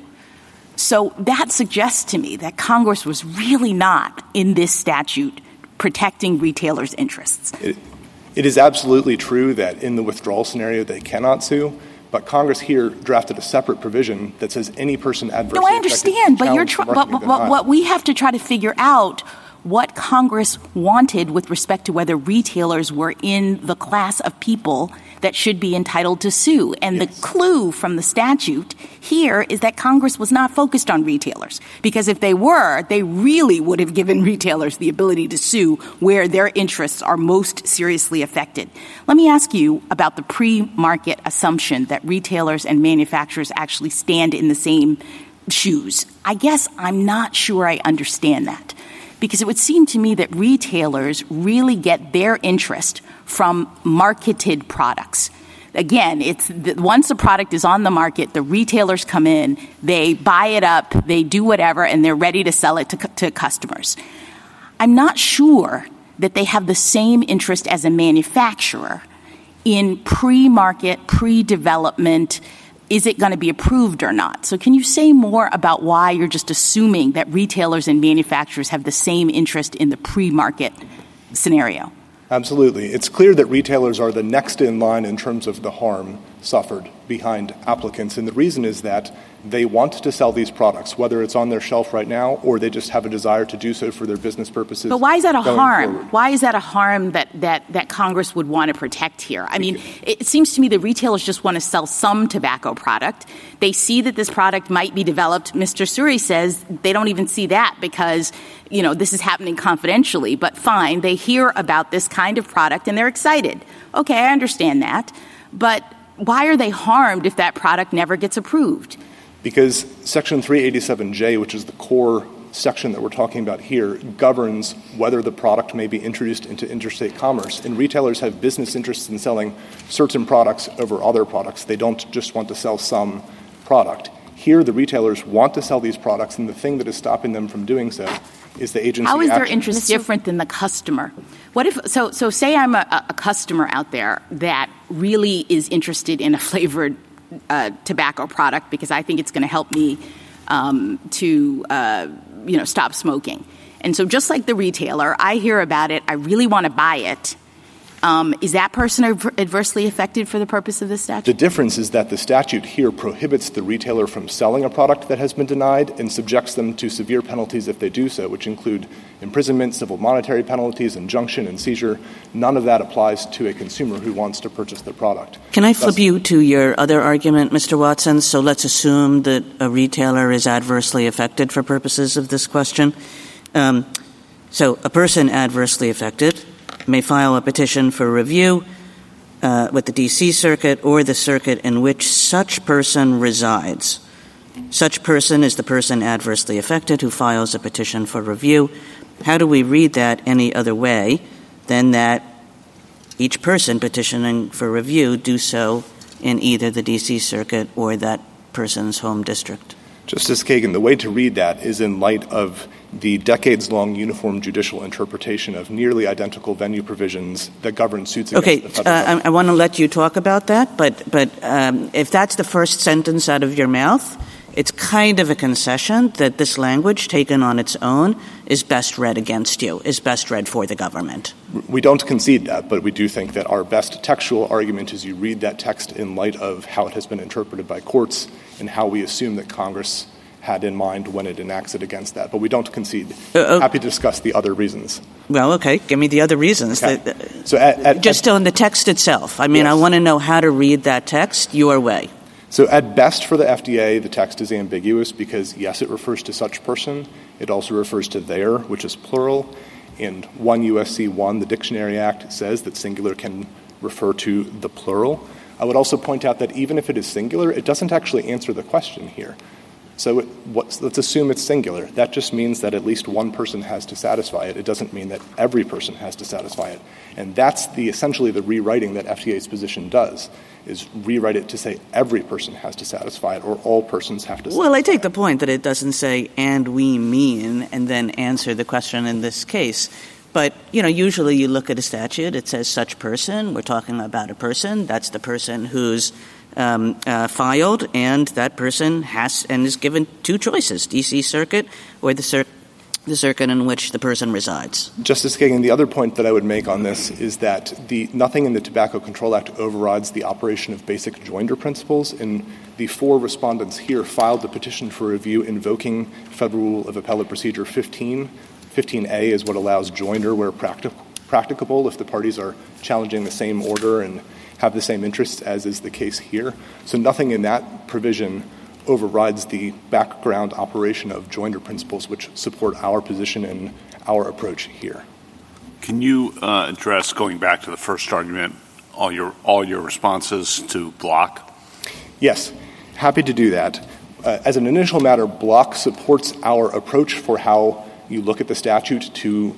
So that suggests to me that Congress was really not in this statute protecting retailers' interests. It, it is absolutely true that in the withdrawal scenario they cannot sue, but Congress here drafted a separate provision that says any person adversely No, I understand, but you're tr- but, but, but what we have to try to figure out what Congress wanted with respect to whether retailers were in the class of people that should be entitled to sue. And yes. The clue from the statute here is that Congress was not focused on retailers, because if they were, they really would have given retailers the ability to sue where their interests are most seriously affected. Let me ask you about the pre-market assumption that retailers and manufacturers actually stand in the same shoes. I guess I'm not sure I understand that, because it would seem to me that retailers really get their interest from marketed products. Again, it's the, once a product is on the market, the retailers come in, they buy it up, they do whatever, and they're ready to sell it to, to customers. I'm not sure that they have the same interest as a manufacturer in pre-market, pre-development, is it going to be approved or not? So can you say more about why you're just assuming that retailers and manufacturers have the same interest in the pre-market scenario? Absolutely. It's clear that retailers are the next in line in terms of the harm suffered behind applicants. And the reason is that they want to sell these products, whether it's on their shelf right now or they just have a desire to do so for their business purposes. But why is that a harm? Forward. Why is that a harm that, that, that Congress would want to protect here? I mean, it seems to me the retailers just want to sell some tobacco product. They see that this product might be developed. Mister Suri says they don't even see that because, you know, this is happening confidentially. But fine, they hear about this kind of product and they're excited. Okay, I understand that. But why are they harmed if that product never gets approved? Because Section three eighty-seven J, which is the core section that we're talking about here, governs whether the product may be introduced into interstate commerce. And retailers have business interests in selling certain products over other products. They don't just want to sell some product. Here, the retailers want to sell these products, and the thing that is stopping them from doing so is the agency How is action. their interest different than the customer? What if so? So, say I'm a, a customer out there that really is interested in a flavored uh, tobacco product because I think it's going to help me um, to uh, you know stop smoking. And so, just like the retailer, I hear about it. I really want to buy it. Um, is that person adversely affected for the purpose of this statute? The difference is that the statute here prohibits the retailer from selling a product that has been denied and subjects them to severe penalties if they do so, which include imprisonment, civil monetary penalties, injunction, and seizure. None of that applies to a consumer who wants to purchase the product. Can I flip That's- you to your other argument, Mister Watson? So let's assume that a retailer is adversely affected for purposes of this question. Um, so a person adversely affected may file a petition for review uh, with the D C Circuit or the circuit in which such person resides. Such person is the person adversely affected who files a petition for review. How do we read that any other way than that each person petitioning for review do so in either the D C Circuit or that person's home district? Justice Kagan, the way to read that is in light of the decades-long uniform judicial interpretation of nearly identical venue provisions that govern suits against okay, the federal uh, I, I want to let you talk about that, but but um, if that's the first sentence out of your mouth, it's kind of a concession that this language taken on its own is best read against you, is best read for the government. We don't concede that, but we do think that our best textual argument is you read that text in light of how it has been interpreted by courts and how we assume that Congress had in mind when it enacts it against that. But we don't concede. Uh, uh, Happy to discuss the other reasons. Well, okay. Give me the other reasons. Okay. That, so at, at, just at, on the text itself. I mean, yes. I want to know how to read that text your way. So at best for the F D A, the text is ambiguous because, yes, it refers to such person. It also refers to their, which is plural. In one U S C one, the Dictionary Act says that singular can refer to the plural. I would also point out that even if it is singular, it doesn't actually answer the question here. So it, what's, let's assume it's singular. That just means that at least one person has to satisfy it. It doesn't mean that every person has to satisfy it. And that's the essentially the rewriting that F D A's position does, is rewrite it to say every person has to satisfy it or all persons have to satisfy it. Well, I take the point that it doesn't say, and we mean, and then answer the question in this case. But, you know, usually you look at a statute, it says such person. We're talking about a person. That's the person who's um, uh, filed, and that person has and is given two choices, D C Circuit or the, cir- the circuit in which the person resides. Justice Kagan, the other point that I would make on this is that the nothing in the Tobacco Control Act overrides the operation of basic joinder principles, and the four respondents here filed the petition for review invoking Federal Rule of Appellate Procedure fifteen. fifteen A is what allows joinder where practic- practicable if the parties are challenging the same order and have the same interests as is the case here. So nothing in that provision overrides the background operation of joinder principles which support our position and our approach here. Can you uh, address, going back to the first argument, all your all your responses to Block? Yes, happy to do that. Uh, as an initial matter, Block supports our approach for how you look at the statute to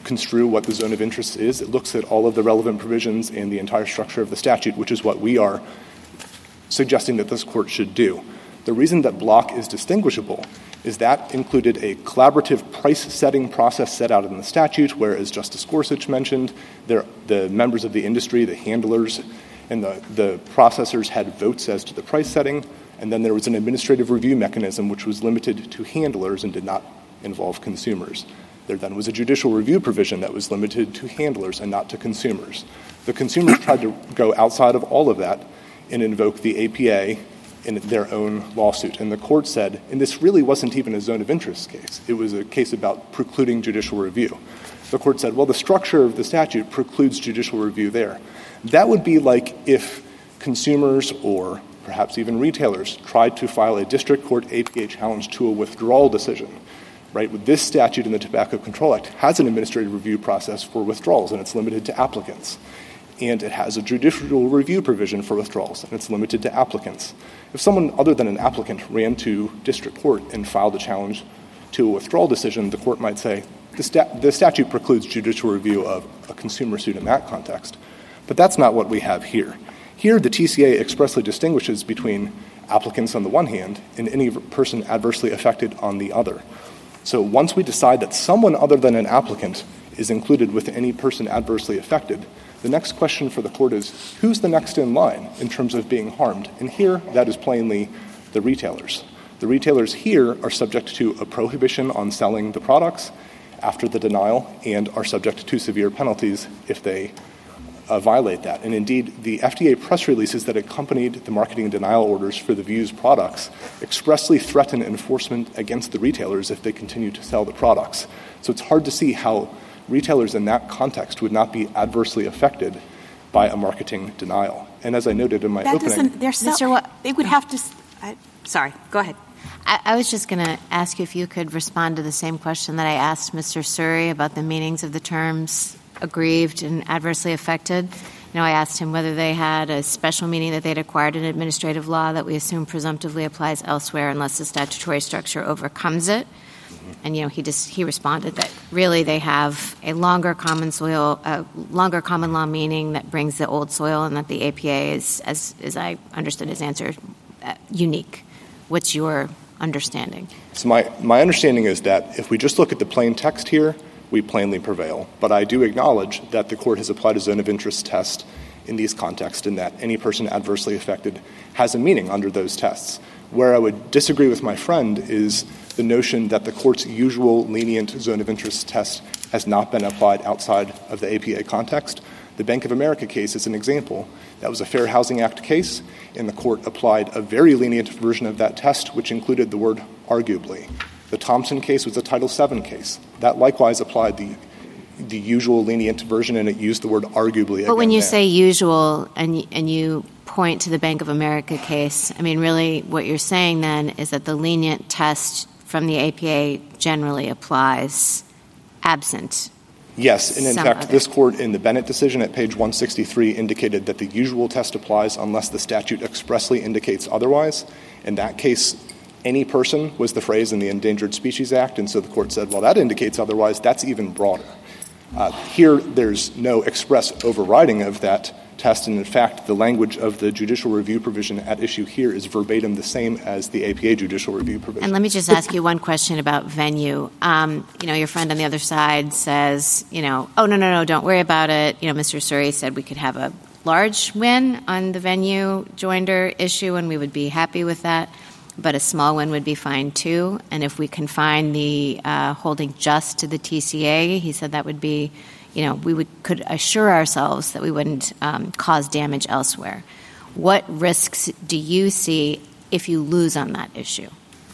construe what the zone of interest is. It looks at all of the relevant provisions in the entire structure of the statute, which is what we are suggesting that this court should do. The reason that Block is distinguishable is that included a collaborative price-setting process set out in the statute, where, as Justice Gorsuch mentioned, there, the members of the industry, the handlers, and the, the processors had votes as to the price setting, and then there was an administrative review mechanism which was limited to handlers and did not involve consumers. There then was a judicial review provision that was limited to handlers and not to consumers. The consumers tried to go outside of all of that and invoke the A P A in their own lawsuit. And the court said, and this really wasn't even a zone of interest case. It was a case about precluding judicial review. The court said, well, the structure of the statute precludes judicial review there. That would be like if consumers or perhaps even retailers tried to file a district court A P A challenge to a withdrawal decision. Right? With this statute in the Tobacco Control Act has an administrative review process for withdrawals, and it's limited to applicants. And it has a judicial review provision for withdrawals, and it's limited to applicants. If someone other than an applicant ran to district court and filed a challenge to a withdrawal decision, the court might say, the, sta- the statute precludes judicial review of a consumer suit in that context. But that's not what we have here. Here, the T C A expressly distinguishes between applicants on the one hand and any person adversely affected on the other. So once we decide that someone other than an applicant is included with any person adversely affected, the next question for the court is, who's the next in line in terms of being harmed? And here, that is plainly the retailers. The retailers here are subject to a prohibition on selling the products after the denial and are subject to severe penalties if they uh, violate that. And indeed, the F D A press releases that accompanied the marketing denial orders for the Vuse products expressly threaten enforcement against the retailers if they continue to sell the products. So it's hard to see how retailers in that context would not be adversely affected by a marketing denial. And as I noted in my that opening... They're so, Mister What, they would have to... I, sorry, go ahead. I, I was just going to ask you if you could respond to the same question that I asked Mister Suri about the meanings of the terms aggrieved and adversely affected. You know, I asked him whether they had a special meaning that they'd acquired in administrative law that we assume presumptively applies elsewhere unless the statutory structure overcomes it. And, you know, he just he responded that really they have a longer common soil, uh, longer common law meaning that brings the old soil, and that the A P A is, as, as I understood his answer, uh, unique. What's your understanding? So my, my understanding is that if we just look at the plain text here, we plainly prevail. But I do acknowledge that the court has applied a zone of interest test in these contexts, and that any person adversely affected has a meaning under those tests. Where I would disagree with my friend is the notion that the court's usual lenient zone of interest test has not been applied outside of the A P A context. The Bank of America case is an example. That was a Fair Housing Act case, and the court applied a very lenient version of that test, which included the word arguably. The Thompson case was a Title seven case. That likewise applied the the usual lenient version, and it used the word arguably. But when you there. say usual and and you point to the Bank of America case, I mean, really what you're saying then is that the lenient test from the A P A generally applies absent. Yes, and in fact, other. this court in the Bennett decision at page one sixty-three indicated that the usual test applies unless the statute expressly indicates otherwise. In that case, any person was the phrase in the Endangered Species Act, and so the court said, well, that indicates otherwise. That's even broader. Uh, here, there's no express overriding of that test, and in fact, the language of the judicial review provision at issue here is verbatim the same as the A P A judicial review provision. And let me just ask you one question about venue. Um, you know, your friend on the other side says, you know, oh, no, no, no, don't worry about it. You know, Mister Suri said we could have a large win on the venue joinder issue, and we would be happy with that. But a small win would be fine, too. And if we confine the uh, holding just to the T C A, he said that would be, you know, we would could assure ourselves that we wouldn't um, cause damage elsewhere. What risks do you see if you lose on that issue?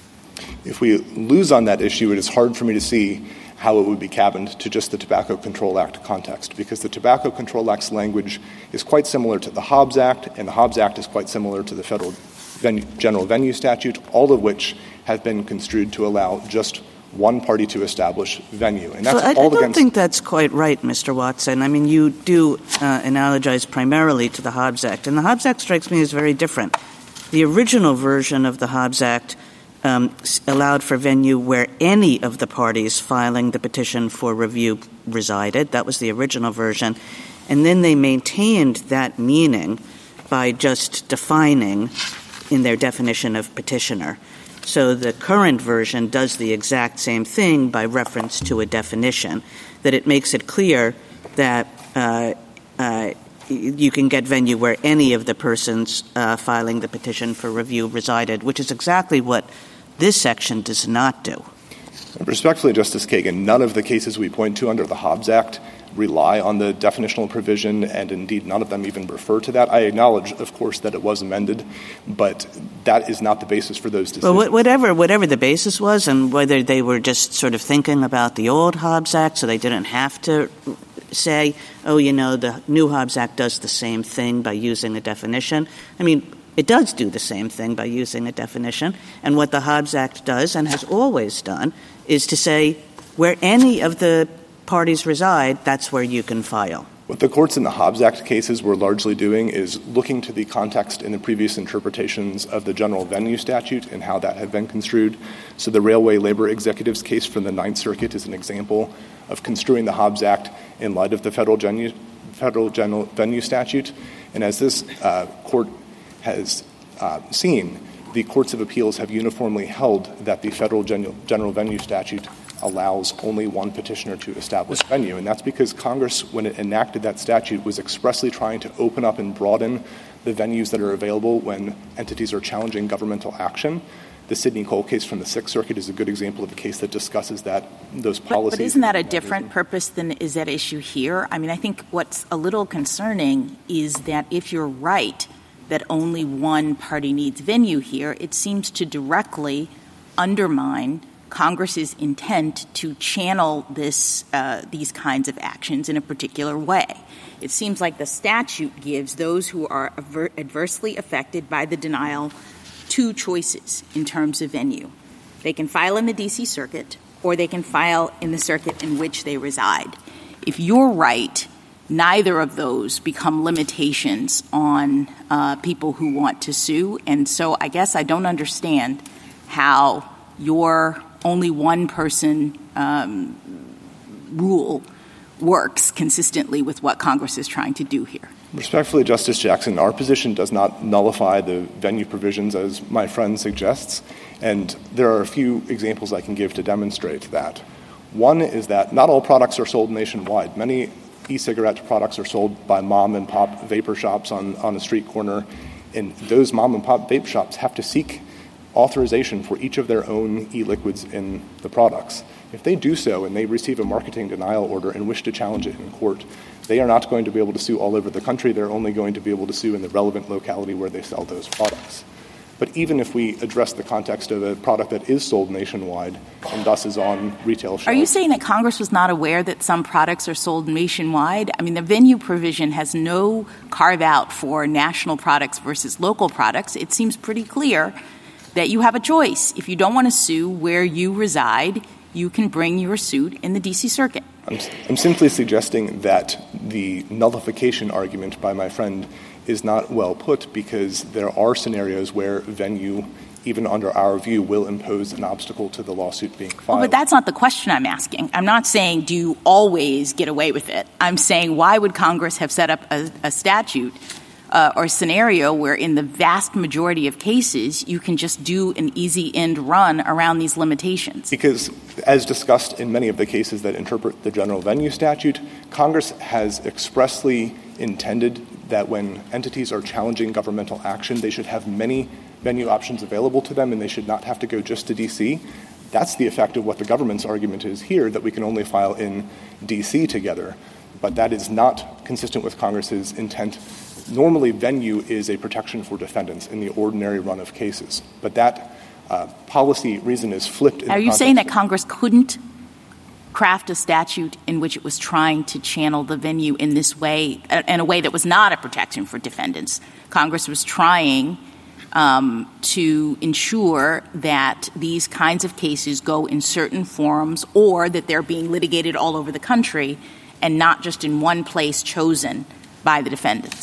If we lose on that issue, it is hard for me to see how it would be cabined to just the Tobacco Control Act context, because the Tobacco Control Act's language is quite similar to the Hobbs Act, and the Hobbs Act is quite similar to the federal venue, general venue statute, all of which have been construed to allow just one party to establish venue. And that's well, I, all I don't against- think that's quite right, Mister Watson. I mean, you do uh, analogize primarily to the Hobbs Act, and the Hobbs Act strikes me as very different. The original version of the Hobbs Act um, allowed for venue where any of the parties filing the petition for review resided. That was the original version. And then they maintained that meaning by just defining in their definition of petitioner. So the current version does the exact same thing by reference to a definition, that it makes it clear that uh, uh, you can get venue where any of the persons uh, filing the petition for review resided, which is exactly what this section does not do. Respectfully, Justice Kagan, none of the cases we point to under the Hobbs Act rely on the definitional provision, and indeed none of them even refer to that. I acknowledge, of course, that it was amended, but that is not the basis for those decisions. Well, whatever, whatever the basis was, and whether they were just sort of thinking about the old Hobbs Act so they didn't have to say, oh, you know, the new Hobbs Act does the same thing by using a definition. I mean, it does do the same thing by using a definition, and what the Hobbs Act does and has always done is to say where any of the parties reside, that's where you can file. What the courts in the Hobbs Act cases were largely doing is looking to the context in the previous interpretations of the general venue statute and how that had been construed. So the Railway Labor Executives case from the Ninth Circuit is an example of construing the Hobbs Act in light of the federal, genu- federal general venue statute. And as this uh, court has uh, seen, the courts of appeals have uniformly held that the federal gen- general venue statute allows only one petitioner to establish venue. And that's because Congress, when it enacted that statute, was expressly trying to open up and broaden the venues that are available when entities are challenging governmental action. The Sidney Cole case from the Sixth Circuit is a good example of a case that discusses that, those policies. But, but isn't that a different purpose than is at issue here? I mean, I think what's a little concerning is that if you're right that only one party needs venue here, it seems to directly undermine Congress's intent to channel this, uh, these kinds of actions in a particular way. It seems like the statute gives those who are aver- adversely affected by the denial two choices in terms of venue. They can file in the D C Circuit, or they can file in the circuit in which they reside. If you're right, neither of those become limitations on uh, people who want to sue. And so I guess I don't understand how your only one person um, rule works consistently with what Congress is trying to do here. Respectfully, Justice Jackson, our position does not nullify the venue provisions as my friend suggests, and there are a few examples I can give to demonstrate that. One is that not all products are sold nationwide. Many e-cigarette products are sold by mom-and-pop vapor shops on, on a street corner, and those mom-and-pop vape shops have to seek authorization for each of their own e-liquids in the products. If they do so and they receive a marketing denial order and wish to challenge it in court, they are not going to be able to sue all over the country. They're only going to be able to sue in the relevant locality where they sell those products. But even if we address the context of a product that is sold nationwide and thus is on retail shelves. Are you saying that Congress was not aware that some products are sold nationwide? I mean, the venue provision has no carve-out for national products versus local products. It seems pretty clear that you have a choice. If you don't want to sue where you reside, you can bring your suit in the D C Circuit. I'm, I'm simply suggesting that the nullification argument by my friend is not well put because there are scenarios where venue, even under our view, will impose an obstacle to the lawsuit being filed. Well, but that's not the question I'm asking. I'm not saying do you always get away with it. I'm saying why would Congress have set up a, a statute Uh, or scenario where in the vast majority of cases you can just do an easy end run around these limitations? Because as discussed in many of the cases that interpret the general venue statute, Congress has expressly intended that when entities are challenging governmental action, they should have many venue options available to them and they should not have to go just to D C. That's the effect of what the government's argument is here, that we can only file in D C together. But that is not consistent with Congress's intent. Normally, venue is a protection for defendants in the ordinary run of cases. But that uh, policy reason is flipped. In Are the you saying that of- Congress couldn't craft a statute in which it was trying to channel the venue in this way, in a way that was not a protection for defendants? Congress was trying um, to ensure that these kinds of cases go in certain forums or that they're being litigated all over the country and not just in one place chosen by the defendants.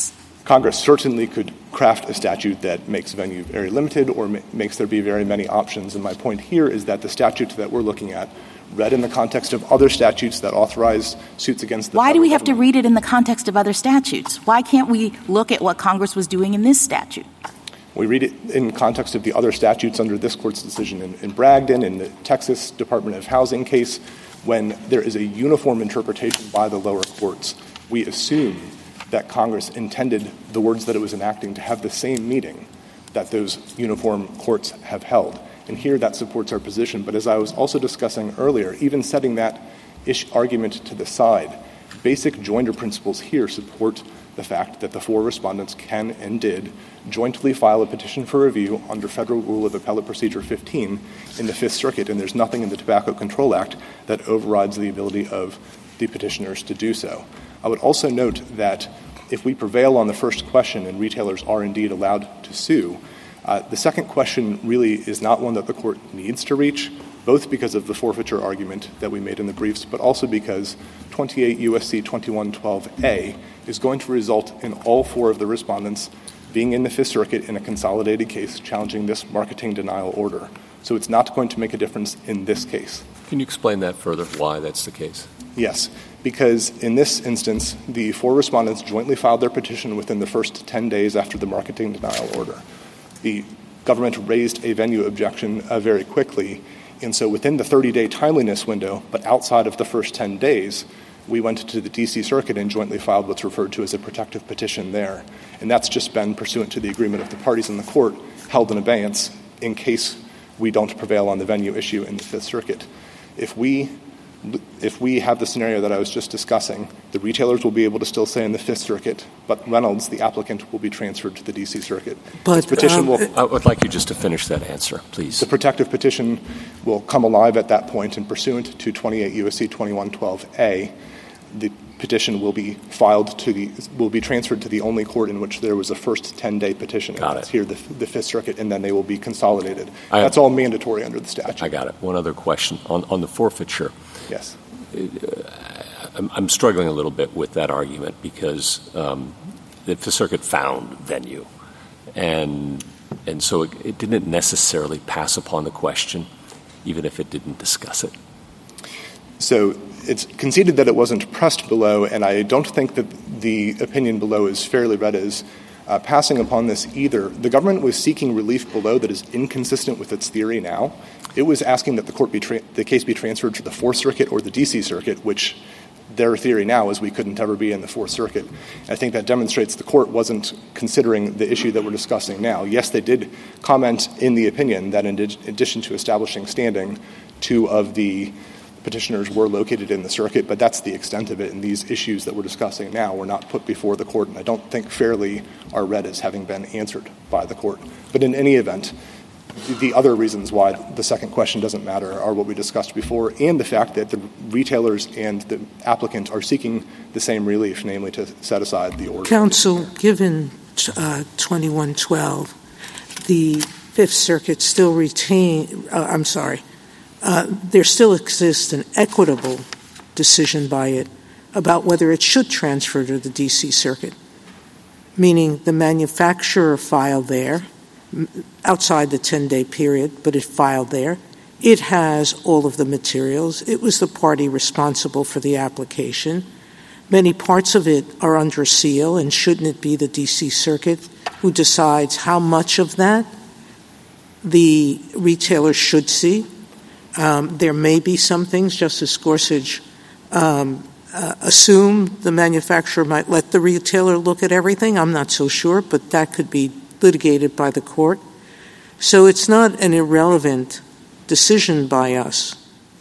Congress certainly could craft a statute that makes venue very limited or ma- makes there be very many options. And my point here is that the statute that we're looking at, read in the context of other statutes that authorize suits against the Why do we have government. to read it in the context of other statutes? Why can't we look at what Congress was doing in this statute? We read it in context of the other statutes under this Court's decision in, in Bragdon, in the Texas Department of Housing case. When there is a uniform interpretation by the lower courts, we assume that Congress intended the words that it was enacting to have the same meaning that those uniform courts have held. And here that supports our position. But as I was also discussing earlier, even setting that ish argument to the side, basic joinder principles here support the fact that the four respondents can and did jointly file a petition for review under Federal Rule of Appellate Procedure fifteen in the Fifth Circuit, and there's nothing in the Tobacco Control Act that overrides the ability of the petitioners to do so. I would also note that if we prevail on the first question and retailers are indeed allowed to sue, uh, the second question really is not one that the Court needs to reach, both because of the forfeiture argument that we made in the briefs, but also because twenty-eight U S C twenty-one twelve A is going to result in all four of the respondents being in the Fifth Circuit in a consolidated case challenging this marketing denial order. So it's not going to make a difference in this case. Can you explain that further, why that's the case? Yes, because in this instance, the four respondents jointly filed their petition within the first ten days after the marketing denial order. The government raised a venue objection uh, very quickly, and so within the thirty-day timeliness window, but outside of the first ten days, we went to the D C Circuit and jointly filed what's referred to as a protective petition there. And that's just been pursuant to the agreement of the parties in the Court held in abeyance in case we don't prevail on the venue issue in the Fifth Circuit. If we if we have the scenario that I was just discussing, the retailers will be able to still stay in the Fifth Circuit, but Reynolds, the applicant, will be transferred to the D C Circuit. But this petition um, will, I would like you just to finish that answer, please. The protective petition will come alive at that point, and pursuant to twenty-eight U S C twenty-one twelve A, the petition will be filed to the will be transferred to the only court in which there was a first ten-day petition. Got That's it. here, the, the Fifth Circuit, and then they will be consolidated. I, That's all mandatory under the statute. I got it. One other question on on the forfeiture. Yes. I'm, I'm struggling a little bit with that argument because um, the Fifth Circuit found venue, and and so it, it didn't necessarily pass upon the question, even if it didn't discuss it. So it's conceded that it wasn't pressed below, and I don't think that the opinion below is fairly read as uh, passing upon this either. The government was seeking relief below that is inconsistent with its theory now. It was asking that the court be tra- the case be transferred to the Fourth Circuit or the D C Circuit, which their theory now is we couldn't ever be in the Fourth Circuit. I think that demonstrates the court wasn't considering the issue that we're discussing now. Yes, they did comment in the opinion that in addition to establishing standing, two of the petitioners were located in the circuit, but that's the extent of it, and these issues that we're discussing now were not put before the court, and I don't think fairly are read as having been answered by the court. But in any event, the other reasons why the second question doesn't matter are what we discussed before, and the fact that the retailers and the applicant are seeking the same relief, namely to set aside the order. Counsel, given uh, twenty-one twelve, the Fifth Circuit still retain uh, I'm sorry, uh, there still exists an equitable decision by it about whether it should transfer to the D C Circuit, meaning the manufacturer filed there outside the ten-day period, but it filed there. It has all of the materials. It was the party responsible for the application. Many parts of it are under seal, and shouldn't it be the D C Circuit who decides how much of that the retailer should see? Um, there may be some things, Justice Gorsuch um, uh, assume the manufacturer might let the retailer look at everything. I'm not so sure, but that could be litigated by the court. So it's not an irrelevant decision by us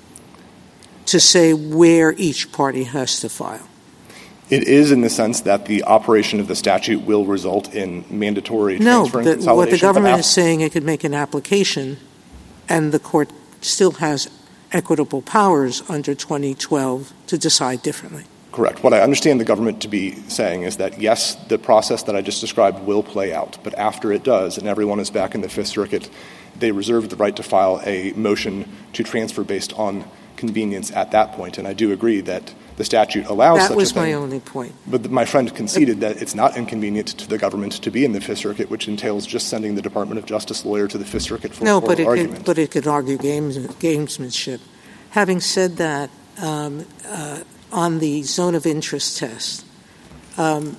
to say where each party has to file. It is in the sense that the operation of the statute will result in mandatory no, transfer and the, consolidation. what the government ap- is saying, it could make an application, and the court still has equitable powers under twenty twelve to decide differently. Correct. What I understand the government to be saying is that, yes, the process that I just described will play out, but after it does and everyone is back in the Fifth Circuit, they reserve the right to file a motion to transfer based on convenience at that point. And I do agree that The statute allows that such was a thing. my only point. But the, my friend conceded that it's not inconvenient to the government to be in the Fifth Circuit, which entails just sending the Department of Justice lawyer to the Fifth Circuit for no, oral but it argument. could, but it could argue games, gamesmanship. Having said that, um, uh, on the zone of interest test, um,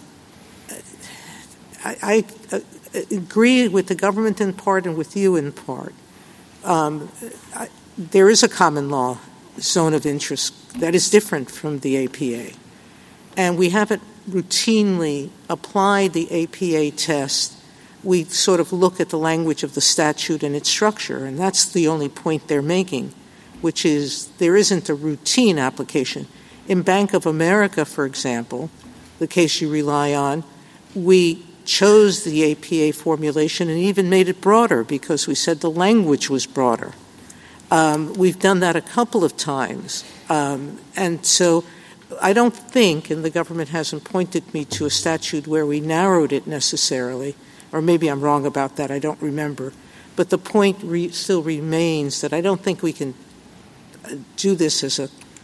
I, I uh, agree with the government in part and with you in part. Um, I, there is a common law zone of interest that is different from the A P A. And we haven't routinely applied the A P A test. We sort of look at the language of the statute and its structure, and that's the only point they're making, which is there isn't a routine application. In Bank of America, for example, the case you rely on, we chose the A P A formulation and even made it broader because we said the language was broader. Um, we've done that a couple of times. Um, and so I don't think, and the government hasn't pointed me to a statute where we narrowed it necessarily, or maybe I'm wrong about that, I don't remember. But the point re- still remains that I don't think we can do this as a,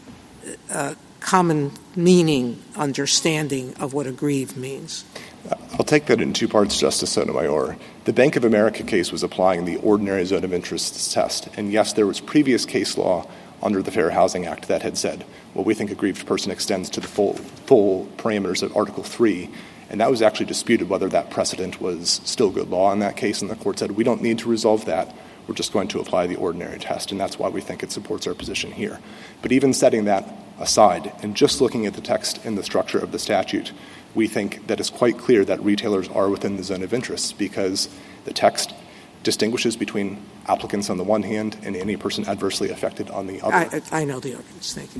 a common meaning understanding of what aggrieved means. I'll take that in two parts, Justice Sotomayor. The Bank of America case was applying the ordinary zone of interest test. And yes, there was previous case law under the Fair Housing Act that had said, well, we think aggrieved person extends to the full, full parameters of Article three. And that was actually disputed whether that precedent was still good law in that case. And the court said, we don't need to resolve that. We're just going to apply the ordinary test. And that's why we think it supports our position here. But even setting that aside and just looking at the text and the structure of the statute, we think that it's quite clear that retailers are within the zone of interest because the text distinguishes between applicants on the one hand and any person adversely affected on the other. I, I know the arguments. Thank you.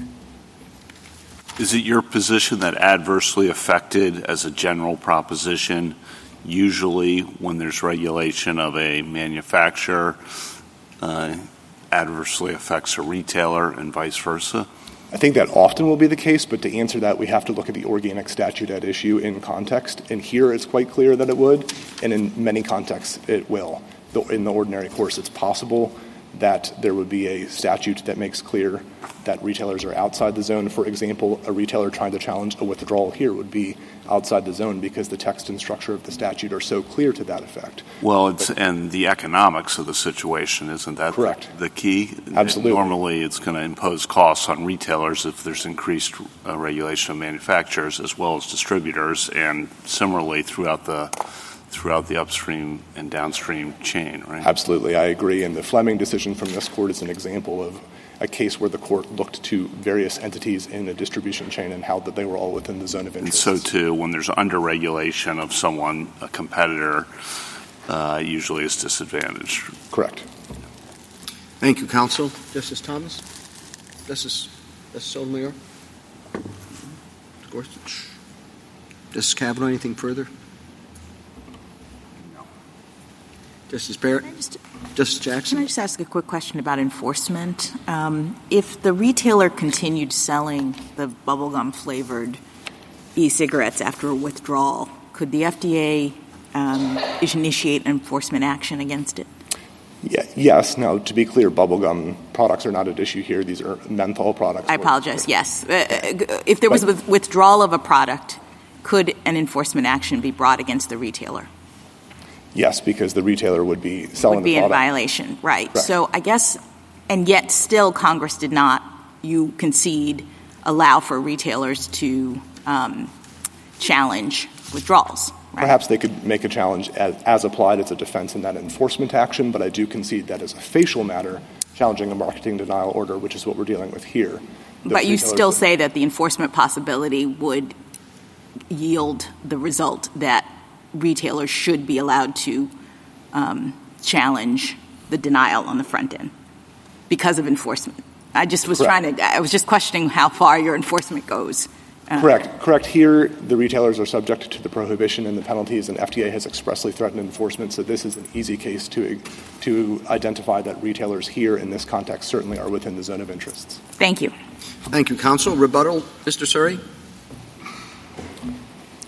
Is it your position that adversely affected as a general proposition, usually when there's regulation of a manufacturer, uh, adversely affects a retailer and vice versa? I think that often will be the case, but to answer that, we have to look at the organic statute at issue in context. And here it's quite clear that it would, and in many contexts it will. In the ordinary course, it's possible that there would be a statute that makes clear that retailers are outside the zone. For example, a retailer trying to challenge a withdrawal here would be outside the zone because the text and structure of the statute are so clear to that effect. Well, it's, and the economics of the situation, isn't that correct. The, the key? Absolutely. Normally, it's going to impose costs on retailers if there's increased uh, regulation of manufacturers as well as distributors, and similarly throughout the throughout the upstream and downstream chain, right? Absolutely, I agree. And the Fleming decision from this court is an example of a case where the court looked to various entities in a distribution chain and held that they were all within the zone of interest. And so, too, when there's under-regulation of someone, a competitor, uh, usually is disadvantaged. Correct. Thank you, counsel. Justice Thomas? Justice, Justice Sotomayor? Gorsuch? Justice Kavanaugh, anything further? No. Justice Barrett? Just, Justice Jackson? Can I just ask a quick question about enforcement? Um, if the retailer continued selling the bubblegum-flavored e-cigarettes after a withdrawal, could the F D A um, initiate enforcement action against it? Yeah, yes. Now, to be clear, bubblegum products are not at issue here. These are menthol products. I apologize, yes. Uh, if there was a withdrawal of a product, could an enforcement action be brought against the retailer? Yes, because the retailer would be selling would be the product. in violation, right. Correct. So I guess, and yet still Congress did not, you concede, allow for retailers to um, challenge withdrawals. Right? Perhaps they could make a challenge as, as applied as a defense in that enforcement action, but I do concede that as a facial matter, challenging a marketing denial order, which is what we're dealing with here. But you still would, say that the enforcement possibility would yield the result that retailers should be allowed to um, challenge the denial on the front end because of enforcement. I just was Correct. trying to, I was just questioning how far your enforcement goes. Uh, Correct. Correct. Here, the retailers are subject to the prohibition and the penalties, and F D A has expressly threatened enforcement, so this is an easy case to to identify that retailers here in this context certainly are within the zone of interests. Thank you. Thank you, counsel. Rebuttal, Mister Suri?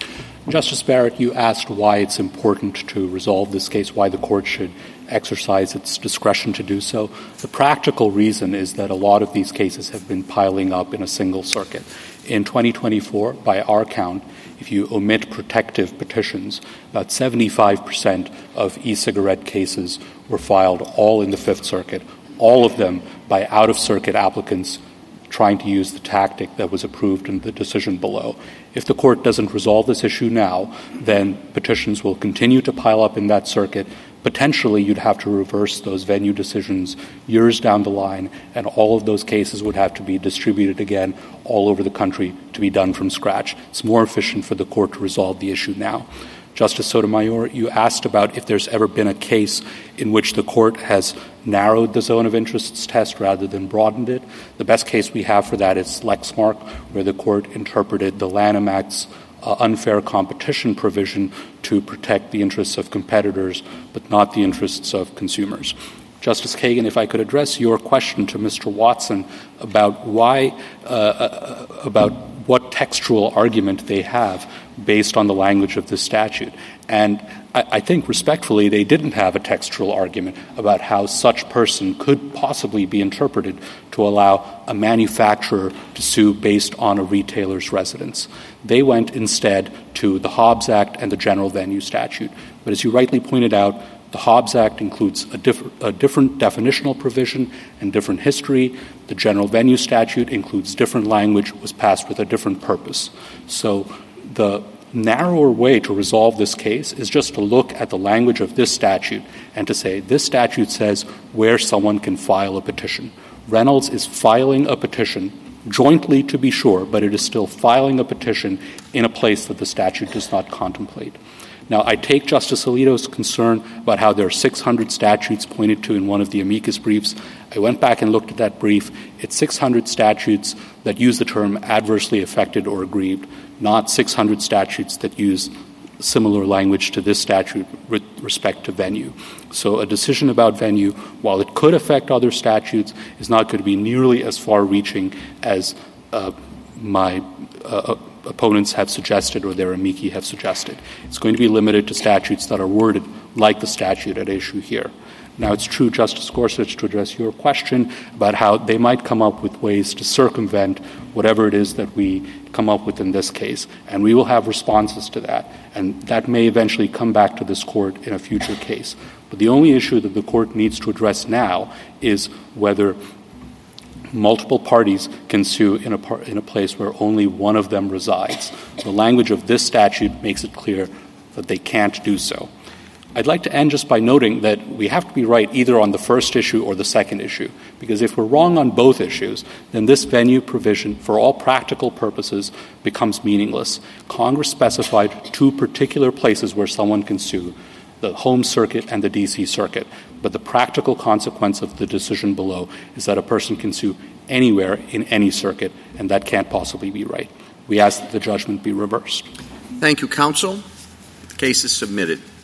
Justice Barrett, you asked why it's important to resolve this case, why the court should exercise its discretion to do so. The practical reason is that a lot of these cases have been piling up in a single circuit. In twenty twenty-four, by our count, if you omit protective petitions, about seventy-five percent of e-cigarette cases were filed all in the Fifth Circuit, all of them by out-of-circuit applicants trying to use the tactic that was approved in the decision below. If the court doesn't resolve this issue now, then petitions will continue to pile up in that circuit. Potentially, you'd have to reverse those venue decisions years down the line, and all of those cases would have to be distributed again all over the country to be done from scratch. It's more efficient for the court to resolve the issue now. Justice Sotomayor, you asked about if there's ever been a case in which the court has narrowed the zone of interests test rather than broadened it. The best case we have for that is Lexmark, where the court interpreted the Lanham Act's uh, unfair competition provision to protect the interests of competitors, but not the interests of consumers. Justice Kagan, if I could address your question to Mister Watson about why, uh, about what textual argument they have based on the language of this statute. And I, I think respectfully they didn't have a textual argument about how such person could possibly be interpreted to allow a manufacturer to sue based on a retailer's residence. They went instead to the Hobbs Act and the General Venue Statute. But as you rightly pointed out, the Hobbs Act includes a, diff- a different definitional provision and different history. The General Venue Statute includes different language, was passed with a different purpose. So the narrower way to resolve this case is just to look at the language of this statute and to say this statute says where someone can file a petition. Reynolds is filing a petition, jointly to be sure, but it is still filing a petition in a place that the statute does not contemplate. Now, I take Justice Alito's concern about how there are six hundred statutes pointed to in one of the amicus briefs. I went back and looked at that brief. It's six hundred statutes that use the term adversely affected or aggrieved, not six hundred statutes that use similar language to this statute with respect to venue. So a decision about venue, while it could affect other statutes, is not going to be nearly as far-reaching as uh, my uh, opponents have suggested or their amici have suggested. It's going to be limited to statutes that are worded like the statute at issue here. Now, it's true, Justice Gorsuch, to address your question about how they might come up with ways to circumvent whatever it is that we come up with in this case, and we will have responses to that, and that may eventually come back to this court in a future case. But the only issue that the court needs to address now is whether multiple parties can sue in a, par- in a place where only one of them resides. The language of this statute makes it clear that they can't do so. I'd like to end just by noting that we have to be right either on the first issue or the second issue, because if we're wrong on both issues, then this venue provision, for all practical purposes, becomes meaningless. Congress specified two particular places where someone can sue, the home circuit and the D C circuit. But the practical consequence of the decision below is that a person can sue anywhere in any circuit, and that can't possibly be right. We ask that the judgment be reversed. Thank you, counsel. The case is submitted.